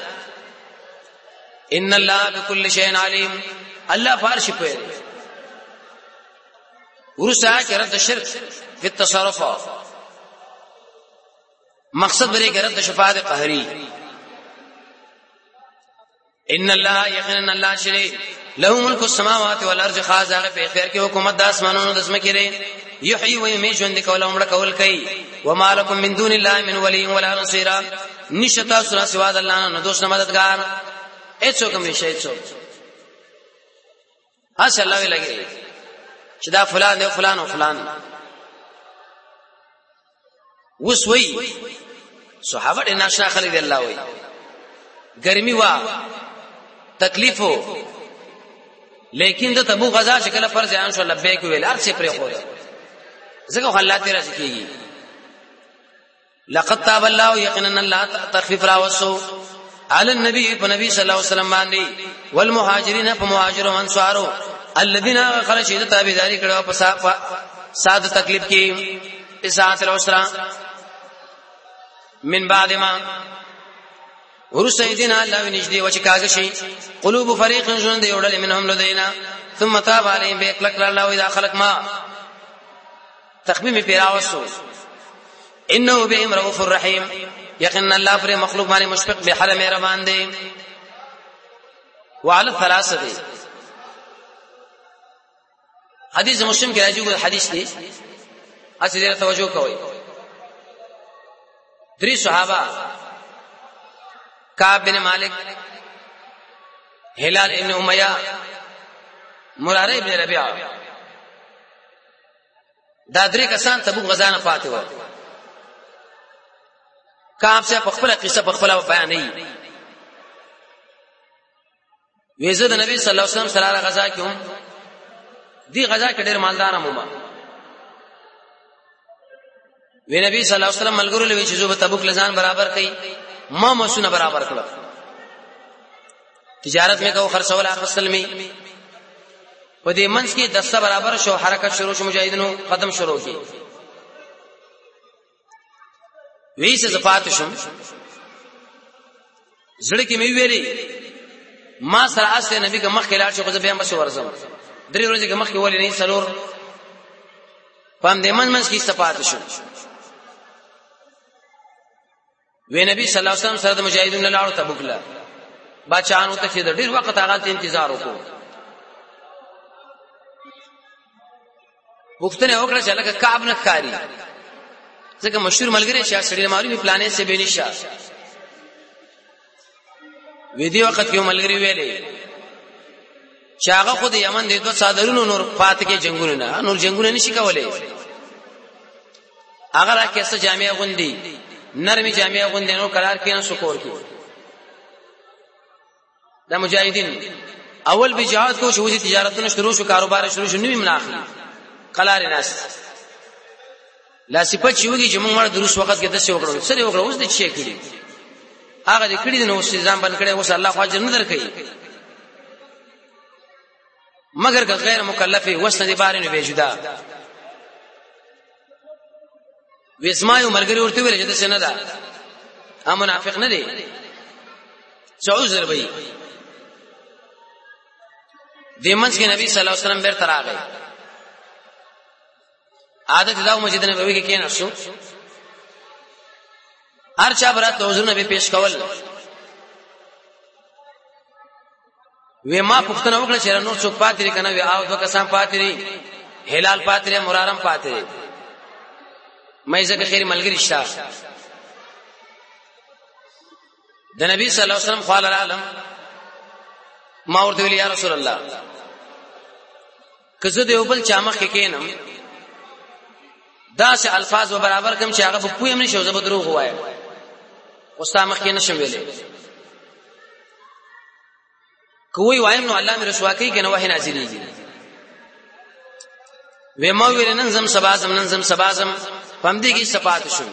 ان الله بكل شيء عليم الله فارش په ورسا کې رد شرک په التصرف مقصد بری کې رد شفاعت قهري ان الله یقینا الله شری له ملک السماوات والارض خاص هغه په اختیار کې حکومت د اسمانونو د زمکې لري یحیی و یمیت ژوند کول او مړ کول کوي وما لكم من دون الله من ولي ولا نصير نشتا سره سوا د الله نه دوست مددگار اڅو کوم شي څو اس الله وی لګي چې دا فلان دی فلان او فلان وسوي صحابه د ناشنا خلک دی الله وی ګرمي وا تکلیفو لیکن د تبو غزا چې کله فرض عام شو لبیک ویل ارڅ پرې خو زګو الله تیرا سکیږي لقد تاب الله یقینا الله تخفیف را وسو علی النبی په نبی صلی الله علیه وسلم باندې والمهاجرین په مهاجرو انصارو الذين خرجوا تابعداري کړو په ساده تکلیف کې اسات الاسرا من بعد ما ورسیدنا الله ونجدي وچکاغشي قلوب فريق جند يودل منهم لدينا ثم تاب عليهم بكلك الله اذا خلق ما تخميم پیراوسو انه بهم رؤوف الرحيم یقینا الله پر مخلوق باندې مشفق به حرم مهربان دی وعلى الثلاثه دي حدیث مسلم کې راځي ګور حدیث دی اسی ډیره توجه کوئ درې صحابه کعب بن مالک هلال ابن امیہ مراره ابن ربيعه دا درې کسان تبوک غزا نه پاتې و کعب سے خپل قصه خپل بیانې ویزه د نبی صلی الله علیه وسلم سره غزا کې هم دی غزا کې ډېر مالدار هم وی نبی صلی الله علیه وسلم ملګرو له چې زو تبوک لزان برابر کړي ما مسونه برابر کړل تجارت میں کو خرڅول اخصل می په دې منځ کې دسته برابر شو حرکت شروع شو مجاهدینو قدم شروع کی وی څه زفات شم زړه کې مې ویلي ما سره استه نبی که مخ کې لاړ شو خو بیا مشه ورزم درې ورځې کې مخ کې ولې نه سلور پام دې منځ کې استفاده شو وی نبی صلی الله علیه وسلم سره د مجاهدینو لاړو تبوک لا بچانو ته چې ډېر وخت هغه انتظار وکړو وختنه وکړه چې لکه کعب نه کاری ځکه مشهور ملګری شاه سړي ماري په پلانې سه بنشا ویدی وخت کې ملګری ویلې چې هغه خود یمن د دوه صادرونو نور پات کې جنگونه نه نور جنگونه نشي کولای هغه راکېسه جامع غوندي نرمي جامع غوندي نو قرار کینې سکور کې دا مجاهدین اول به جهاد کو شو تجارتونه شروع شو کاروبار شروع شو نیمه مناخلي قلار ناس لا صفات شوږي چې موږ مړ دروس وخت کې د څه وکړو سره وکړو اوس د چی کړی هغه دې کړی نو ځان باندې کړی اوس الله خو اجر نه درکې مگر که غیر مکلف وسنه دې بارینو به جدا وسمایو مرګري ورته ویل چې څه نه ده ا منافق نه دی څه عذر وي دیمنس کې نبی صلی الله علیه وسلم بیر تراغی عادت دا مسجد نبوي کې کېنه شو هر چا برات حضور نبی پیش کول وې ما پښتنه وکړه چې نور څوک پاتې کنه وی او دوه کسان پاتې هلال پاتې مرارم پاتې مې زکه خیر ملګری شتا د نبی صلی الله علیه وسلم قال العالم ما ورته ویل یا رسول الله کزه د یو بل چامخ کې کینم دا سه الفاظ و برابر کوم چې هغه په پویم نشو زه به دروغ وایم واستامخ کې نشم ویلې کوی وایم نو الله مې رسوا کوي کنه وحی نازلېږي و ما ویل نن زم سبازم پم دې کې صفات شو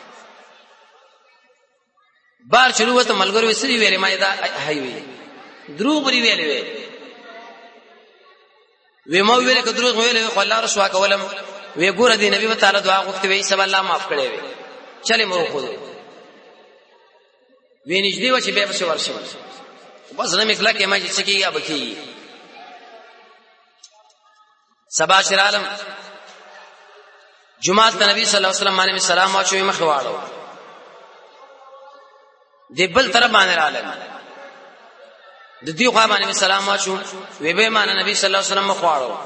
بار شروع وته ملګری وسري ویلې ما دا هاي دروغ بری ویلې و ما ویل ک دروغ ویلې خو الله رسوا کولم وی ګور دی نبی تعالی دعا غوښتي وی سب الله معاف کړي وی چلے مو خو وی نږدې و چې به څه ورشي بس نه مکلا کې ما چې کیږي اب کیږي سبا شر عالم جمعه ته نبی صلی الله علیه وسلم باندې سلام واچوي مخ واړو دی بل طرف باندې عالم د دې خوا باندې سلام واچو وی به مان نبی صلی الله علیه وسلم مخ واړو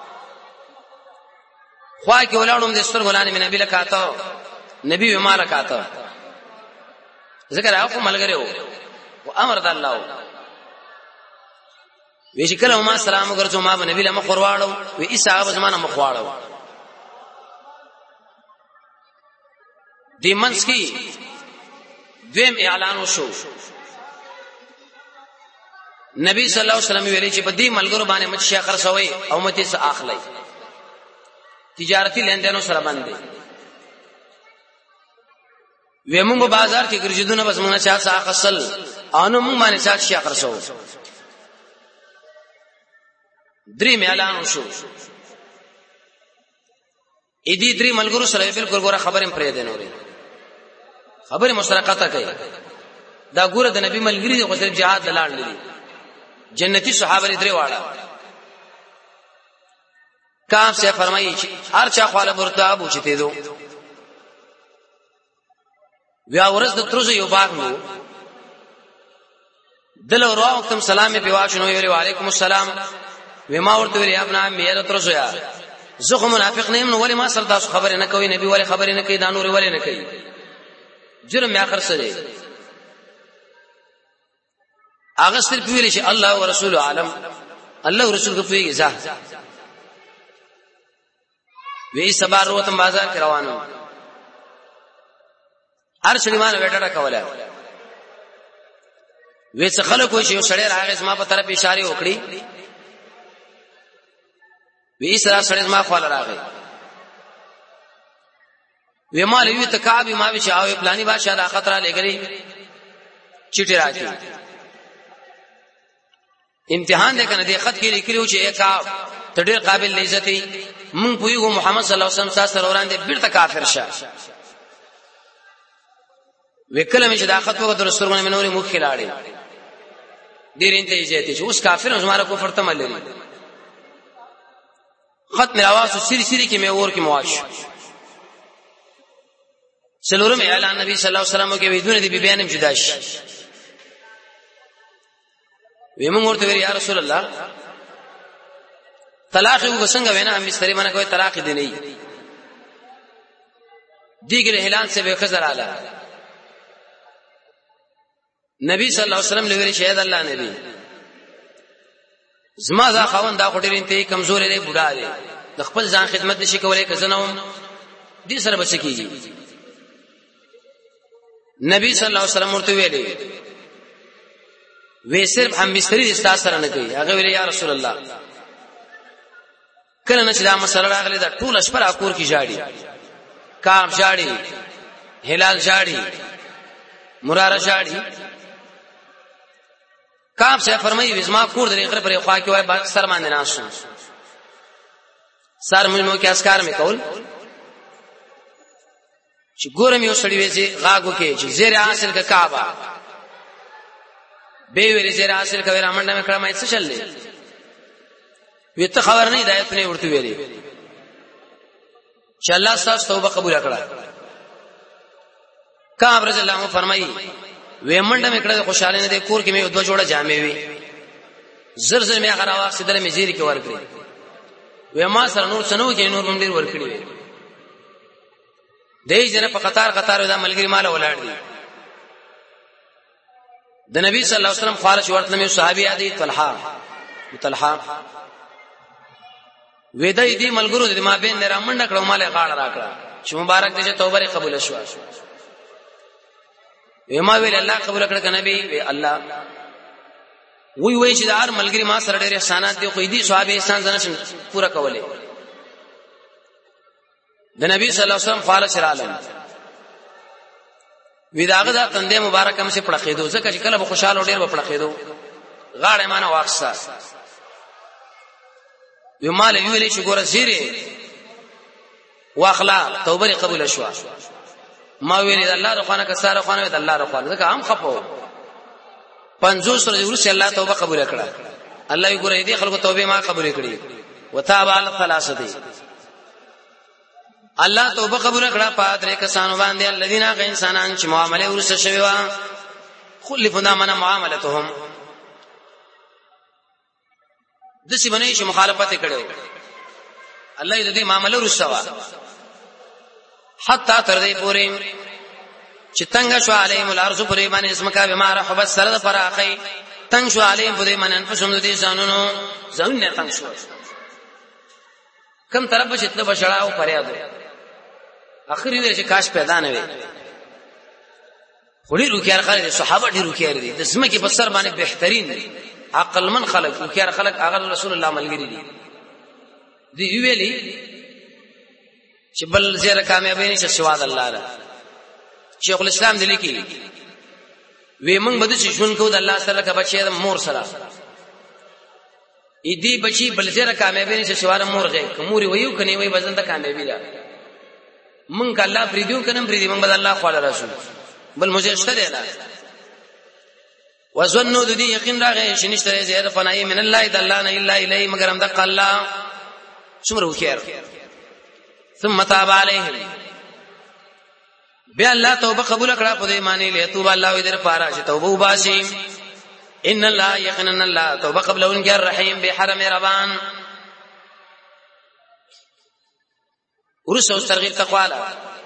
خوا کې ولاړم د ستر غلانې نبی لکاته نبی و ما لکاته ذکر هغه ملګری وو او امر د الله وی چې کله ما سلام وکړو ما به نبی له مخ ورواړو وی ایصحاب زمانه مخ واړو دیمنس کی دویم اعلان وشو نبی صلی الله علیه وسلم ویلي چې په دې ملګرو باندې مت شي خرڅوي او مت یې اخلي تجارتی لیندینو سره باندې ومنګ بازار کې ګرځیدونه بس موږ چا څه اخصل انو موږ باندې چا شي خرڅو درې اعلان وشو اې دې درې ملګرو سره بالکل ګوره خبرې پرې ده نورې خبرې مشترکاته کوي دا ګوره د نبی ملګری د غسل جهاد لاړ لري جنتی صحابه درې واړه کام سے فرمایي چې هر چا خپل مرتاب وچته دو بیا ورځ د ترزه یو باغ نو دل اور وختم سلام په واښنو ویل وعلیکم السلام وما ورته ویل ابن عم یې ترسو یا زه منافق نه یم نو ولی ما سره تاسو خبر نه کوي نبی ولی خبر نه کوي دا نور ولی نه کوي جرم یا اخر سره هغه صرف ویل شي الله او رسول عالم الله او رسول کو پیږي ځه وی سبا وروتم بازار کې روانو هر سلیمان وټړه کوله وې څه خلکو شي سړی راغی ما په طرف اشاره وکړي وی سره سړی ما خپل راغی وی مال یو تکاب ما وی چاوي پلاني بادشاہ دا خطر لګري چټي راځي امتحان دې کنه دې خط کې لیکلو چې یک تډیر قابل عزتي مونږ پویو محمد صلی الله علیه وسلم سره وړاندې بیرته کافر شه وکله مې دا خط وګ در سرونه منوري مخ خلاړي ډیر انته عزتي چې اوس کافر زماره کو فرته ملري خط مې आवाज سری سری کې مې اور کې مواش سلورم اعلان نبی صلی الله علیه وسلم کې ویدونه دي بیان جدا شي ویمون ورته وی یا رسول الله طلاق وګسنګ وینا هم مستری منه کوي طلاق دی نه دیګره اعلان سے به خزر اعلی نبی صلی الله علیه وسلم لوي شهید الله نبی زما ځا خوان دا خټیر انتهي کمزور دی بوډا دی د خپل ځان خدمت نشي کولای کزنوم دې سره بچ کیږي نبی صلی الله علیه وسلم ورته ویلي وې صرف هم مستری دستا سره نه کوي هغه ویل یا رسول الله کله نه چې دا مسله راغله دا ټول شپه اکور کی جاړي کام جاړي هلال جاړي مراره جاړي کام سے فرمایي وزما کور درې غره پر خوا کې وای با سر باندې ناشو سر مې کې اسکار مې کول چې ګورم یو سړی وځي غاګو کې چې زیر حاصل کا کعبه به ویری زیر حاصل کوي رامنډه مې کړه مې څه چللې وی ته خبر نه ہدایت نه ورته ویلي چې الله ستاسو توبه قبول کړه کعب رضی الله عنه فرمایي وې منډه مې کړه خوشاله نه دي کور کې مې دوه جوړه جامې وي زر زر مې هغه واخ سیدل مې زیری کې ورکړي وې ما سره نور څنو کې نور مونږ ډیر ورکړي دې جن په قطار قطار دا ملګری مال ولاړ دي د نبی صلی الله علیه وسلم خارج ورته مې صحابي ادي طلحه وېدای دې ملګرو دې ما بین نه رامنډ کړو مال غاړه راکړه چې مبارک دې چې توبه قبول شوه وما ویل الله قبول کړ کنه نبی وی الله وی چې دار ملګری ما سره ډېر احسانات دي خو دې صحابه احسان ځنه پورا کوله د نبی صلی الله علیه وسلم خالص عالم وی داغه د تندې مبارک هم سي پړخېدو ځکه چې کله به خوشاله ډېر به پړخېدو غاړه مانه واخصه یو مال ویلې چې ګوره زیره واخلا توبه قبول شوه ما ویل الله رخوانه کساره خوانه د الله رخوانه ځکه هم خپو 50 ورځې ورسې الله توبه قبول کړه الله یې ګوره دې خلکو توبه ما قبول کړي وتاب علی الثلاثه الله توبه قبول کړه پاتره کسانو باندې الذين غ انسانان چې معاملې ورسې شوی وا خلفنا من معاملتهم د څه باندې چې مخالفت کړي الله دې معاملې ورسوا حتا تر دې پورې چې تنگ شو عليهم الارض پورې باندې اسمکا بما رحبت سره فراخي تنگ شو عليهم پورې باندې انفسهم دې ځانونو ځان تنگ شو کم طرف چې ته بشړاو فریاد اخري دې چې کاش پیدا نه وي خوري روکیار خلک صحابه دي روکیار دي د زمکه په سر باندې بهترین عقل من خلق روکیار خلق هغه رسول الله ملګری دي دی ویلي چې بل زیره کامیابی نشه سواد الله را شیخ الاسلام دلی کی وی موږ بده چې ژوند کو د الله سره کا بچی د مور سره ای دی بچی بل زیره کامیابی نشه سواد مورغه کوموري ویو کني وی وزن د کامیابی ده موږ الله پریدو کنم پریدي موږ بد الله خو رسول بل مجه اشتره ده وظنوا ذي یقین راغه شنشتره زیاده فنای من الله د الله نه الا الی مگر هم د الله څومره خیر ثم تاب عليهم بیا الله توبه قبول کړه په دې معنی له توبه الله دې لپاره چې توبه وباسي ان الله يقينا الله توبه قبل ان الرحيم بحرم ربان ورسو ترغيب تقوالا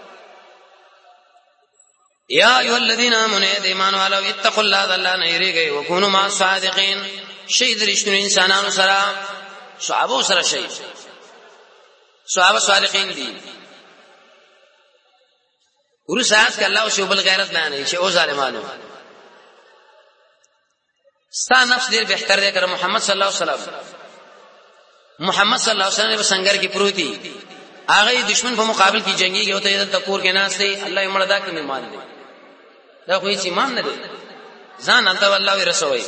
يا ايها الذين امنوا ايمانوا ولو اتقوا الله ذلا نيريږي وكونوا مع الصادقين شهید رښتینو انسانانو سره صحابه سره شهید صحابه صالحین دي ورسات ک الله او بل غیرت بیانې چې او ظالمانو ستا نفس ډیر بهتر دی کړه محمد صلی الله علیه وسلم محمد صلی الله علیه وسلم په څنګه کې پروتي هغه دشمن په مقابل کې جنگي او ته د کور کې ناس دی الله یې مړه دا کې ایمان دی دا خو هیڅ ایمان نه دی ځان انت والله رسوي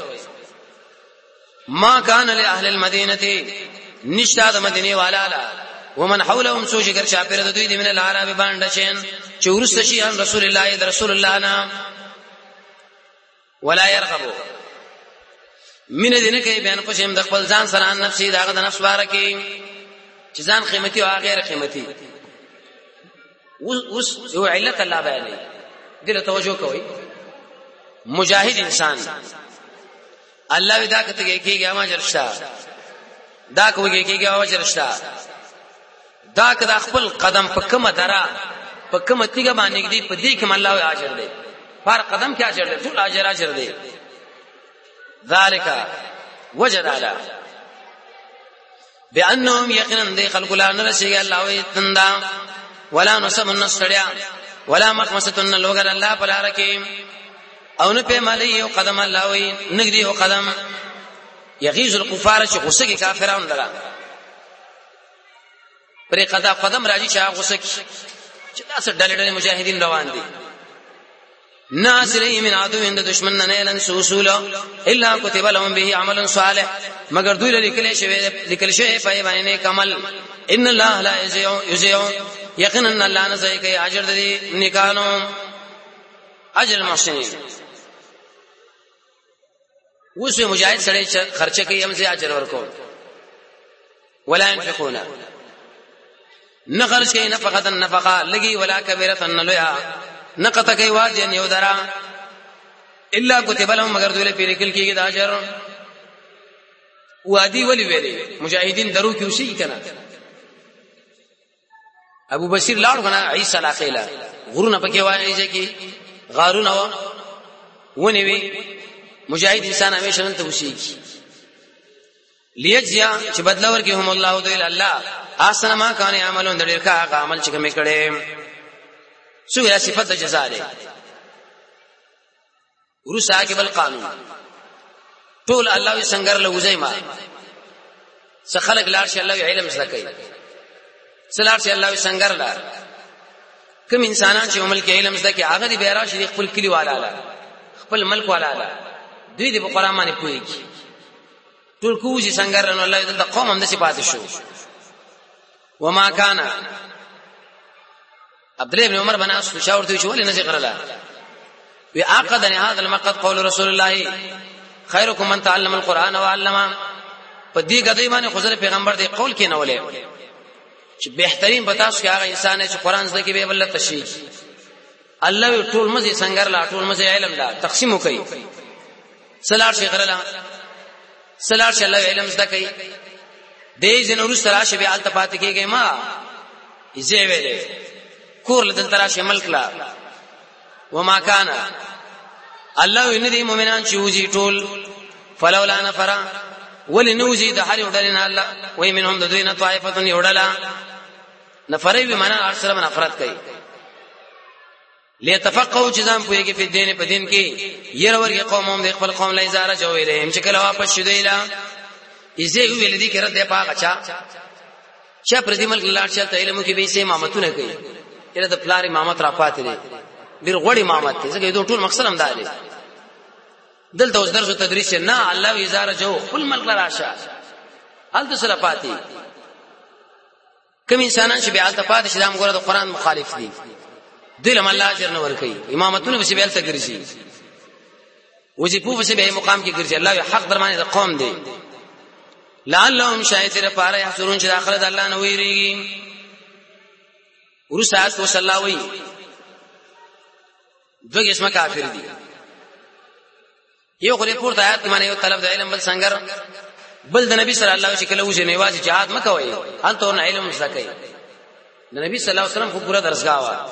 ما كان لاهل المدينه نشتا د مدینه والا لا ومن حولهم سوچ ګر شاپره د دوی د من العرب باندې چین چې ورسته شي ان رسول الله د رسول الله نه ولا يرغبوا من دینه کې بیان پښیم د خپل ځان سره ان نفسي داغه د نفس باره کې چې ځان قیمتي او غیر قیمتي اوس یو علت الله بیانې دله توجه کوي مجاهد انسان الله ودا کته کېږي ما جرشتا دا کوي کېږي او جرشتا دا کدا خپل قدم په کومه درا په کومه تیګه باندې دی په دې کې الله اجر دی پر قدم کې اجر دی ټول اجر دی ذالک وجد علی بانهم یقینا ذی خلق لا نرسي الله ويتندا ولا نسب النصریا ولا مخمسه لوغر الله پلارکه او نه په مالی او قدم الله وي نګدي او قدم یغیظ الکفار چې غصه کې کافرانو درا پرې قدم راځي چې غصه کې چې تاسو ډلې مجاهدین روان دي ناصری من عدو عند دشمن نه لن سوسول الا كتب لهم به عمل صالح مگر دوی لیکل شوی په باندې کمل ان الله لا یضيع یقینا الله نه ضایع کوي اجر دې نیکانو اجر المحسنین وسه مجاهد سره خرچه کوي هم زی اجر ورکو ولا ينفقون نخرج کوي نفقه النفقه لګي ولا كبيره النلوا نقطه کوي واجب یو درا الا كتب لهم مگر دوی له پیریکل کېږي د اجر وادي ولي ویلي مجاهدین درو کې وشي کنه ابو بشیر لاړ غنا عیسی علیه غرونه پکې وایي چې غارونه ونی وی مجاهد انسان همیشه نن ته وشي لیجزیا چې بدلا ورکهم الله دوی الله احسن ما کان عملون د ډیر کا عمل چې کوم کړي سویا صفات جزاء ده ورسا کې بل قانون ټول الله څنګه له وځي ما څه خلق لار شي الله علم زکای سلار شي الله څنګه لار کوم انسانان چې عمل کې علم زکای هغه دی بیره شي خپل کلی والا خپل ملک والا دوی د قرآن باندې پوهیږي ټول کوجی څنګه رن الله د قوم هم د صفات شو وما كان عبد الله بن عمر بنا شاورته شو ولې نه غرلا وی عقد هذا المقد قول رسول الله خيركم من تعلم القرآن وعلمه په دې غدې باندې خزر پیغمبر دې قول کې نه ولې چې بهترین بتاس کې هغه انسان چې قرآن زده کې به بل تشریح الله ټول مزه څنګه لا ټول مزه علم لا تقسیم وکي سلار شي غرلا سلار شي الله علم زده کوي دې جنور سره شي به التفات کېږي ما یې ویلې کور لدل تراشه ملک لا وما كان الله ان دي مؤمنان چې وځي ټول فلولا نفر ولنوزي د هر وډلنا الله وای منهم د دوینه طائفه یوډلا نفرې به معنا ارسله نفرت کوي ليتفقهوا جزام پويږي په دین په دین کې ير ورګي قومهم د خپل قوم لای زاره جوړې هم چې کله واپس شوي لا یزه ویل دي کړه د پاک اچا چې پردیمل لاړ چې ته علم کې به سي امامتونه کوي کله د پلار امامت را پاتې دي بیر غوړي امامت ته ځکه دوه ټول مقصد هم دی دلته اوس درس او تدریس نه الله وی زاره جو خپل ملک راشه حال د سره پاتې کوم انسانان چې به حالت پاتې شي د موږ د قران مخالف دي دلم الله اجر نه ور کوي امامتونه به بیل ته ګرځي وظیفو به مقام کې ګرځي الله حق درمانه د قوم دی لعلهم شاهدره پاره يحذرون چې اخرت الله نه ویریږي ورسات وسلاوي دوه قسمه کافر دي یو غری پورته آیات کې معنی یو طلب د علم بل څنګه بل د نبی صلی الله علیه وسلم وجه نه واجب jihad مکوي ان ته علم زکای د نبی صلی الله علیه وسلم خو پورا درسګه وا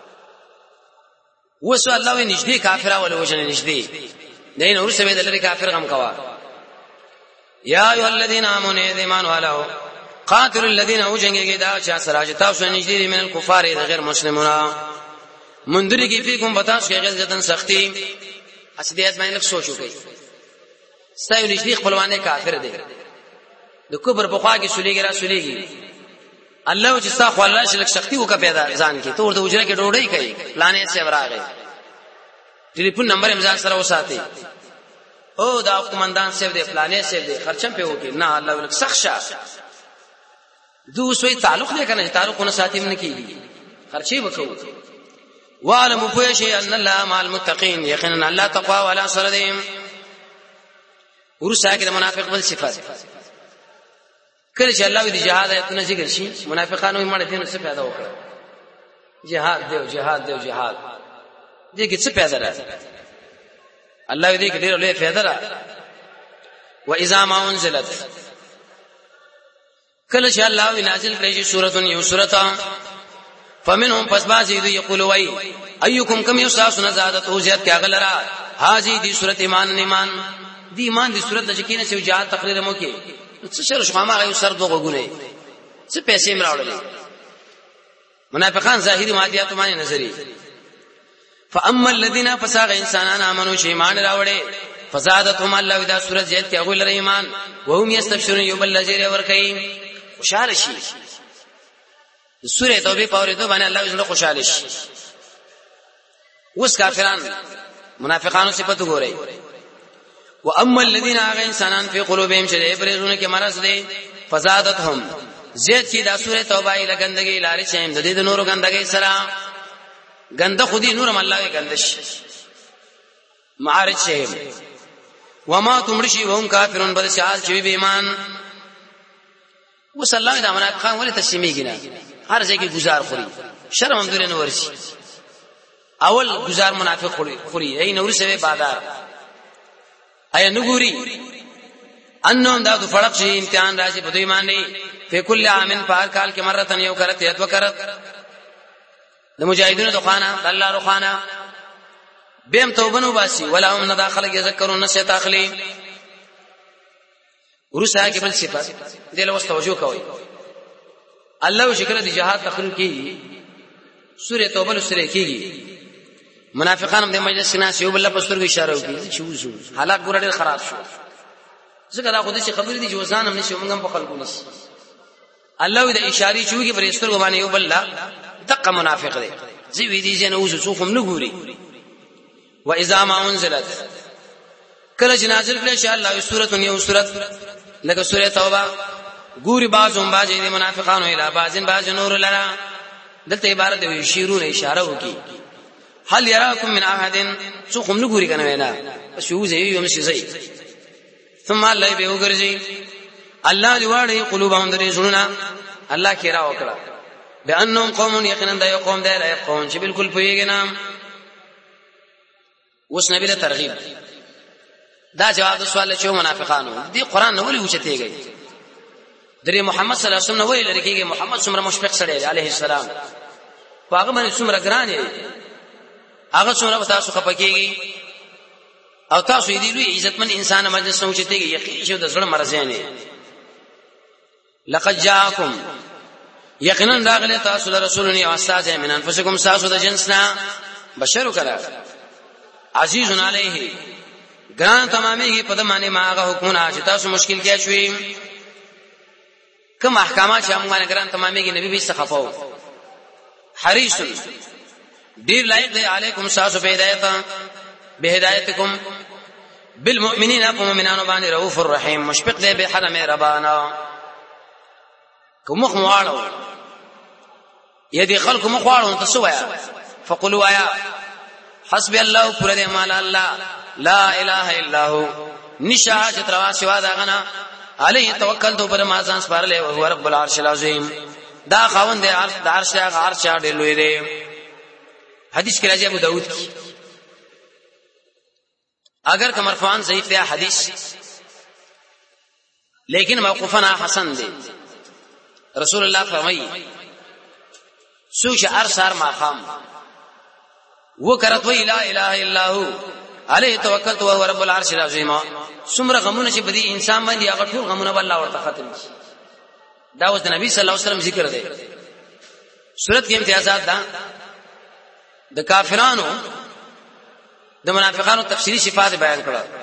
وسو الله وی نږدې کافر اول وجه نږدې دین ورسې به د لري کافر غم کوا یا ایه الذین آمنوا ایمان والو قاتل الذين وجنگي دا چا سراج تاسو نږدې من الكفار غیر مسلمون مندري کې فيكم بتاش کې غزدن سختي اسدیات باندې لږ سوچو کوي ستایو نږدې خپلوانه کافر دي د کبر په خوا کې سولېږي را سولېږي الله چې ستا خو الله شلک سختي وکړه پیدا ځان کې تور د وجره کې ډوډۍ کوي پلانې سي وراغه ټلیفون نمبر امضا سره وساتي او دا قومندان سیو دې پلانې سیو دې خرچم په وکي نه الله ولک سخشا دوسوي تعلق دې کنه تعلقونه ساتیم نه کیږي خرچي وکړو وعلم فوشي ان الله مع المتقين يقينا الله تقوى ولا صردهم ورسا کې منافق بل صفات کله چې الله دې جهاد ایتونه ذکر شي منافقانو یې مړ دي نو څه پیدا وکړه جهاد دې کې څه پیدا راځي الله دې کې ډېر لوی پیدا راځي واذا ما انزلت کله چې الله نازل کړي سورۃ یو سورۃ فمنهم فسبازي يقول وای ايكم كم يساسن زادت او زیات کیا غلرا هاذي دي سورۃ ایمان دی ایمان دي سورۃ د چکینه سو جهاد تقریر مو کې څه شر شمامه یو سر دوه غونه څه پیسې مراوړل منافقان ظاهري مادیات باندې نظری فاما الذين فساق انسانان امنوا شيمان راوړې فزادتهم الله اذا سورۃ زیات کیا غلرا ایمان وهم يستبشرون يبلغير ورکې خوشاله شي سورۃ توبه پورې ته باندې الله جل خوشاله شي وس کافران منافقانو صفات ګورئ واما الذين انسانان في قلوبهم شيء برزونه کې مرض دي فزادتهم زید کی دا سورۃ توبه ای لګندګي لارې شیم د دې نورو ګندګي سره ګنده خودي نورم الله یې ګندش معارج شیم وما تمرشي وهم کافرون بل شال چې به ایمان وصلی الله علیه منافقان ولې تسمیږي نه هر ځای کې گزار خوري شرم هم درنه ورشي اول گزار منافق خوري ای نور سوي بادار ایا نګوري انهم دا فرق شي امتحان راځي په دوی باندې په کل عامن پار کال کې مرتن یو کرت یتو کرت د مجاهدینو دوخانه الله روخانه بهم توبنو باسي ولا هم داخله یذکرون نسیت اخلي ورسا کې بل صفات دې له توجه کوي الله شکر دې جهاد تقریر کیږي سوره توبه سره کیږي منافقان د مجلس ناس یو بل په سترګو اشاره کوي چې وځو حالات ګور ډېر خراب شو ځکه دا خو دې خبرې دي چې وزن هم نشي موږ هم په خلکو نشي الله دې اشاره چوي پر سترګو باندې یو بل دقه منافق دی زی وی دي چې نو وځو خو نه ګوري واذا ما انزلت کله چې نازل کړي چې الله سورۃ یو سورۃ لکه سورۃ توبه ګوري بعضهم بعض دې منافقانو اله بعضن بعض نور لرا دلته عبارت دی شیرونه اشاره وکي هل يراكم من احد سو کوم نګوري کنه وینا شو زي يوم شي ثم الله به وګرځي الله لواړي قلوبهم درې زړونه الله کیرا وکړه بانهم قوم یقینا دا یو قوم دی لا قوم چې بالکل پویږي نام اوس نبی له ترغیب دا جواب سوال چې منافقانو دي قران نو ولي وچتهږي درې محمد صلی الله علیه وسلم ویل لري محمد څومره مشفق سره علیه السلام هغه باندې څومره ګران دی هغه څومره تاسو خپکیږي او تاسو دې لوی عزتمن انسان مجلس نو چتهږي یقین شو د زړه مرزه نه لقد جاءكم یقینا راغله تاسو له رسولنی او استاد من انفسکم تاسو د جنسنا بشر کړه عزیز علیه ګران تمامي په دمانه ما هغه حکمونه چې تاسو مشکل کې شوي کوم احکامات چې موږ ګران تمامي کې نبی به څخفاو حریص ډیر لایق دی علیکم تاسو په هدایت به هدایتکم بالمؤمنین اقوم مؤمنانو باندې رؤوف الرحیم مشفق دی به حرم ربانا کوم مخواړو یدي خلق مخواړو تسویا فقلوا یا حسبي الله پر دې مال الله لا اله الا هو نشا چتروا سوا دا غنا علی توکل تو پر ما ځان سپارله او هو رب العرش العظیم دا خوند د عرش هغه عرش ډېر لوی دی حدیث کې راځي ابو داود اگر که مرفوعان ضعیف دی حدیث لیکن موقوفا حسن دی. رسول الله فرمایي سوش ارسار ماقام وکرت وی لا اله الا هو علیه توکلت وهو رب العرش العظیم. څومره غمونه چې بدی انسان باندې هغه ټول غمونه الله ورته ختم شي. دا اوس د نبی صلی الله علیه وسلم ذکر دی. سورۃ کې امتیازات ده د کافرانو د منافقانو تفصیلی صفات بیان کړه.